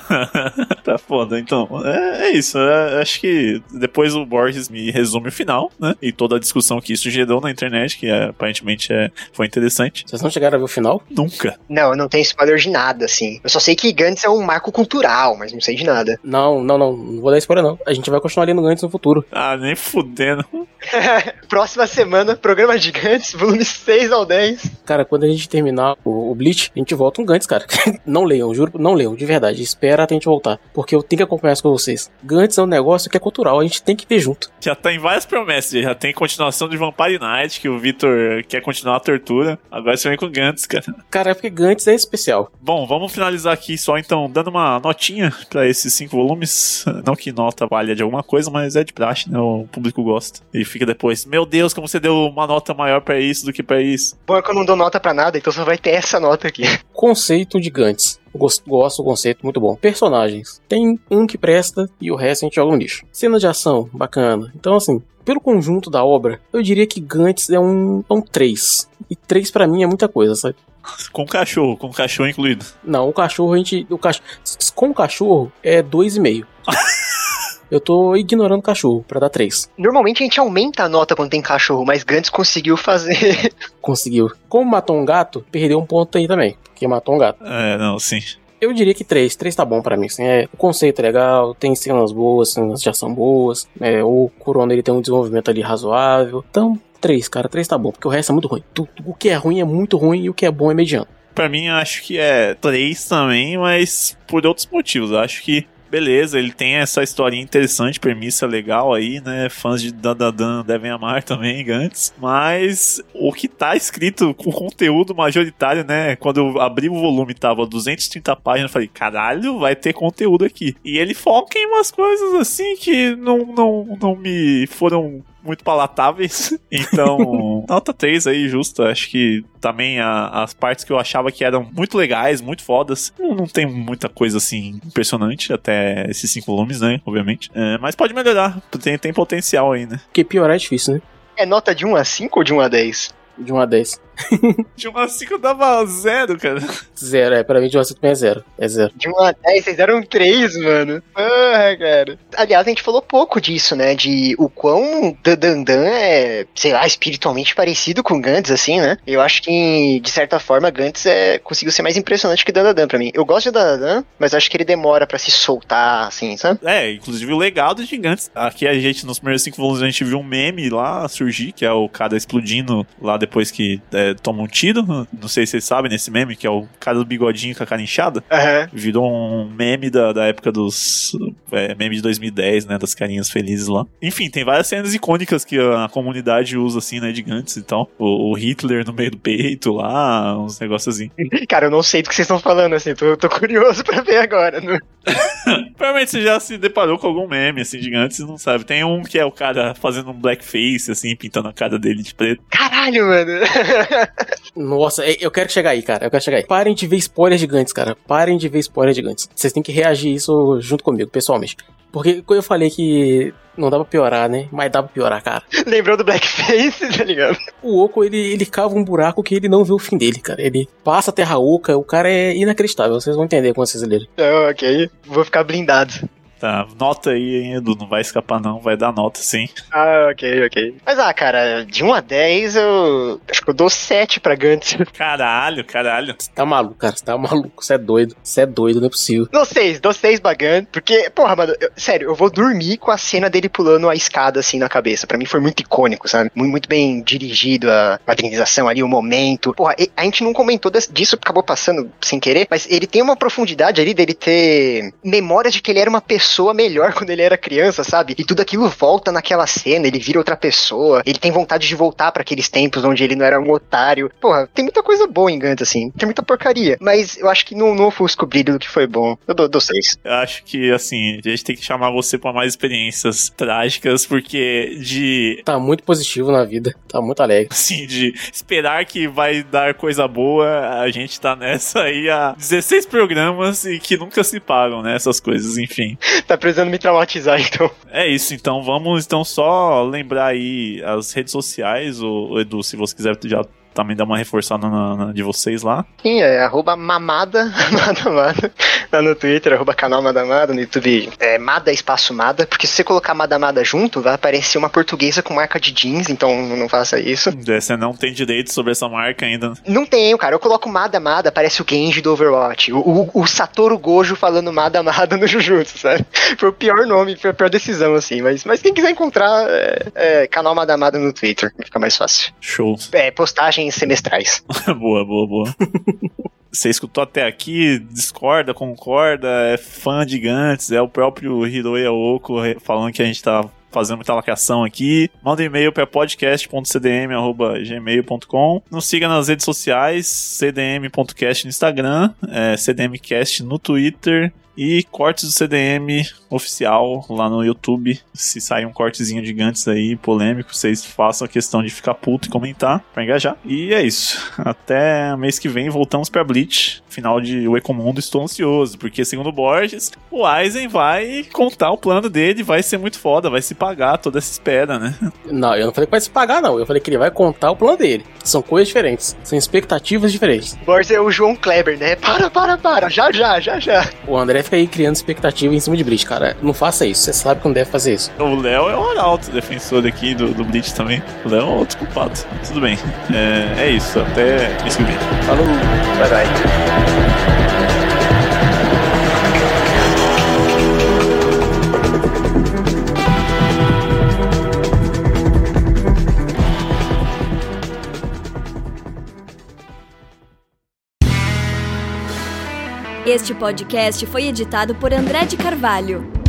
Tá foda, então, é, é isso, é, acho que depois o Borges me resume o final, né, e toda a discussão que isso gerou na internet, que é, aparentemente é, foi interessante. Vocês não chegaram a ver o final? Nunca. Não, eu não tenho spoiler de nada, assim. Eu só sei que Gantz é um marco cultural, mas não sei de nada. Não, não, não. Não vou dar spoiler, não. A gente vai continuar lendo Gantz no futuro. Ah, nem fudendo. Próxima semana, programa de Gantz, volume seis ao dez. Cara, quando a gente terminar o, o Bleach, a gente volta um Gantz, cara. Não leiam, juro, não leiam, de verdade. Espera até a gente voltar. Porque eu tenho que acompanhar isso com vocês. Gantz é um negócio que é cultural, a gente tem que ver junto. Já tá em várias promessas, já tem continuação de Vampire Knight, que o Victor quer continuar a tortura. Agora você vem com Gantz, cara. Cara, é porque Gantz é especial. Bom, vamos finalizar aqui só então, dando uma notinha pra esses cinco volumes. Não que nota valha de alguma coisa, mas é de praxe, né? O público gosta. E fica depois, meu Deus, como você deu uma nota maior pra isso do que pra isso. Bom, é que eu não dou nota pra nada, então só vai ter essa nota aqui. Conceito de Gantz. Eu Gosto, gosto do conceito, muito bom. Personagens. Tem um que presta e o resto a gente joga no lixo. Cena de ação, bacana. Então, assim, pelo conjunto da obra, eu diria que Gantz é um, é um três. E três pra mim é muita coisa, sabe? Com cachorro, com cachorro incluído. Não, o cachorro a gente... O cach... Com o cachorro é dois e meio. Eu tô ignorando o cachorro pra dar três. Normalmente a gente aumenta a nota quando tem cachorro, mas Gantz conseguiu fazer. Conseguiu. Como matou um gato, perdeu um ponto aí também. Porque matou um gato. É, não, sim. Eu diria que três. três tá bom pra mim. Assim, é, o conceito é legal, tem cenas boas, cenas de ação boas. É, o Kurono ele tem um desenvolvimento ali razoável. Então, três, cara. três tá bom, porque o resto é muito ruim. Tudo, o que é ruim é muito ruim e o que é bom é mediano. Pra mim, acho que é três também, mas por outros motivos. Eu acho que beleza, ele tem essa historinha interessante, premissa legal aí, né? Fãs de Dandadan devem amar também, Gantz. Mas o que tá escrito com conteúdo majoritário, né? Quando eu abri o volume tava duzentas e trinta páginas, eu falei, caralho, vai ter conteúdo aqui. E ele foca em umas coisas assim que não, não, não me foram muito palatáveis. Então, nota três aí, justo. Acho que também a, as partes que eu achava que eram muito legais, muito fodas, não, não tem muita coisa assim impressionante até esses cinco volumes, né? Obviamente. É, mas pode melhorar. Tem, tem potencial aí, né? Porque piorar é difícil, né? É nota de um a cinco ou de um a dez? De um a dez. De um a cinco eu dava zero, cara. Zero, é. Pra mim de um a cinco também é zero. É zero. De um a dez, vocês deram três, mano. Ah, cara. Aliás, a gente falou pouco disso, né? De o quão Dandan é, sei lá, espiritualmente parecido com Gantz, assim, né? Eu acho que, de certa forma, Gantz é, conseguiu ser mais impressionante que Dandan pra mim. Eu gosto de Dandan, mas acho que ele demora pra se soltar, assim, sabe? É, inclusive o legado de Gantz. Aqui a gente, nos primeiros cinco volumes, a gente viu um meme lá surgir, que é o cara explodindo lá depois que é, toma um tiro. Não sei se vocês sabem nesse meme, que é o cara do bigodinho com a cara inchada. Uhum. Virou um meme da, da época dos... É, meme de dois mil e dez, né? Das carinhas felizes lá. Enfim, tem várias cenas icônicas que a comunidade usa, assim, né? De Gantz e tal. O, o Hitler no meio do peito lá, uns negócios assim. Cara, eu não sei do que vocês estão falando, assim. Tô, tô curioso pra ver agora. Né? Provavelmente você já se deparou com algum meme, assim, de Gantz e não sabe. Tem um que é o cara fazendo um blackface, assim, pintando a cara dele de preto. Caralho, mano! Nossa, eu quero chegar aí, cara. Eu quero chegar aí. Parem de ver spoilers gigantes, cara. Parem de ver spoilers gigantes. Vocês têm que reagir isso junto comigo, pessoalmente. Porque quando eu falei que não dá pra piorar, né? Mas dá pra piorar, cara. Lembrou do blackface, tá ligado? O Oco, ele, ele cava um buraco que ele não vê o fim dele, cara. Ele passa a terra oca, o cara é inacreditável. Vocês vão entender quando vocês lerem. Oh, ok. Vou ficar blindado. Tá, nota aí, hein, Edu, não vai escapar não, vai dar nota sim. Ah, ok, ok. Mas ah, cara, de um a dez eu acho que eu dou sete pra Gantz. Caralho, caralho. Você tá maluco, cara, você tá maluco, você é doido, você é doido, não é possível. Dou seis, dou seis pra Gantz, porque, porra, mano, eu, sério, eu vou dormir com a cena dele pulando a escada assim na cabeça. Pra mim foi muito icônico, sabe? Muito, muito bem dirigido a quadrinização ali, o momento. Porra, a gente não comentou disso, acabou passando sem querer, mas ele tem uma profundidade ali dele ter memórias de que ele era uma pessoa pessoa melhor quando ele era criança, sabe? E tudo aquilo volta naquela cena, ele vira outra pessoa, ele tem vontade de voltar pra aqueles tempos onde ele não era um otário. Porra, tem muita coisa boa em Gantz, assim, tem muita porcaria, mas eu acho que não, não ofusca o brilho do que foi bom. Eu dou, dou seis. Eu acho que, assim, a gente tem que chamar você pra mais experiências trágicas, porque de... Tá muito positivo na vida, tá muito alegre. Assim, de esperar que vai dar coisa boa, a gente tá nessa aí há dezesseis programas e que nunca se pagam, né, essas coisas, enfim. Tá precisando me traumatizar, então. É isso, então vamos então só lembrar aí as redes sociais, o Edu, se você quiser já também dar uma reforçada na, na de vocês lá. Sim, é arroba mamada, madamada, lá no Twitter, arroba canal madamada, no YouTube é mada espaço mada, porque se você colocar madamada junto, vai aparecer uma portuguesa com marca de jeans, então não faça isso. Você não tem direito sobre essa marca ainda. Não tenho, cara, eu coloco madamada, aparece o Genji do Overwatch, o, o, o Satoru Gojo falando madamada no Jujutsu, sabe? Foi o pior nome, foi a pior decisão, assim, mas, mas quem quiser encontrar, é, é canal madamada no Twitter, fica mais fácil. Show. É, postagem semestrais. Boa, boa, boa. Você escutou até aqui, discorda, concorda, é fã de Gantz, é o próprio Hiroya Oko falando que a gente tá fazendo muita lacração aqui. Manda um e-mail para podcast ponto c d m arroba gmail ponto com. Nos siga nas redes sociais, c d m ponto cast no Instagram, é, cdmcast no Twitter e cortes do C D M oficial lá no YouTube. Se sair um cortezinho de Gantz aí, polêmico, vocês façam a questão de ficar puto e comentar pra engajar. E é isso. Até mês que vem voltamos pra Bleach. Final de O Ecomundo, estou ansioso, porque segundo o Borges, o Aizen vai contar o plano dele, vai ser muito foda, vai se pagar toda essa espera, né? Não, eu não falei que vai se pagar, não. Eu falei que ele vai contar o plano dele. São coisas diferentes. São expectativas diferentes. Borges é o João Kleber, né? Para, para, para. Já, já, já, já. O André fica aí criando expectativa em cima de Bleach, cara. Não faça isso. Você sabe que não deve fazer isso. O Léo é o arauto defensor aqui do, do Bleach também. O Léo é outro culpado. Tudo bem. É, é isso. Até mês que vem. Falou. Bye, bye. Este podcast foi editado por André de Carvalho.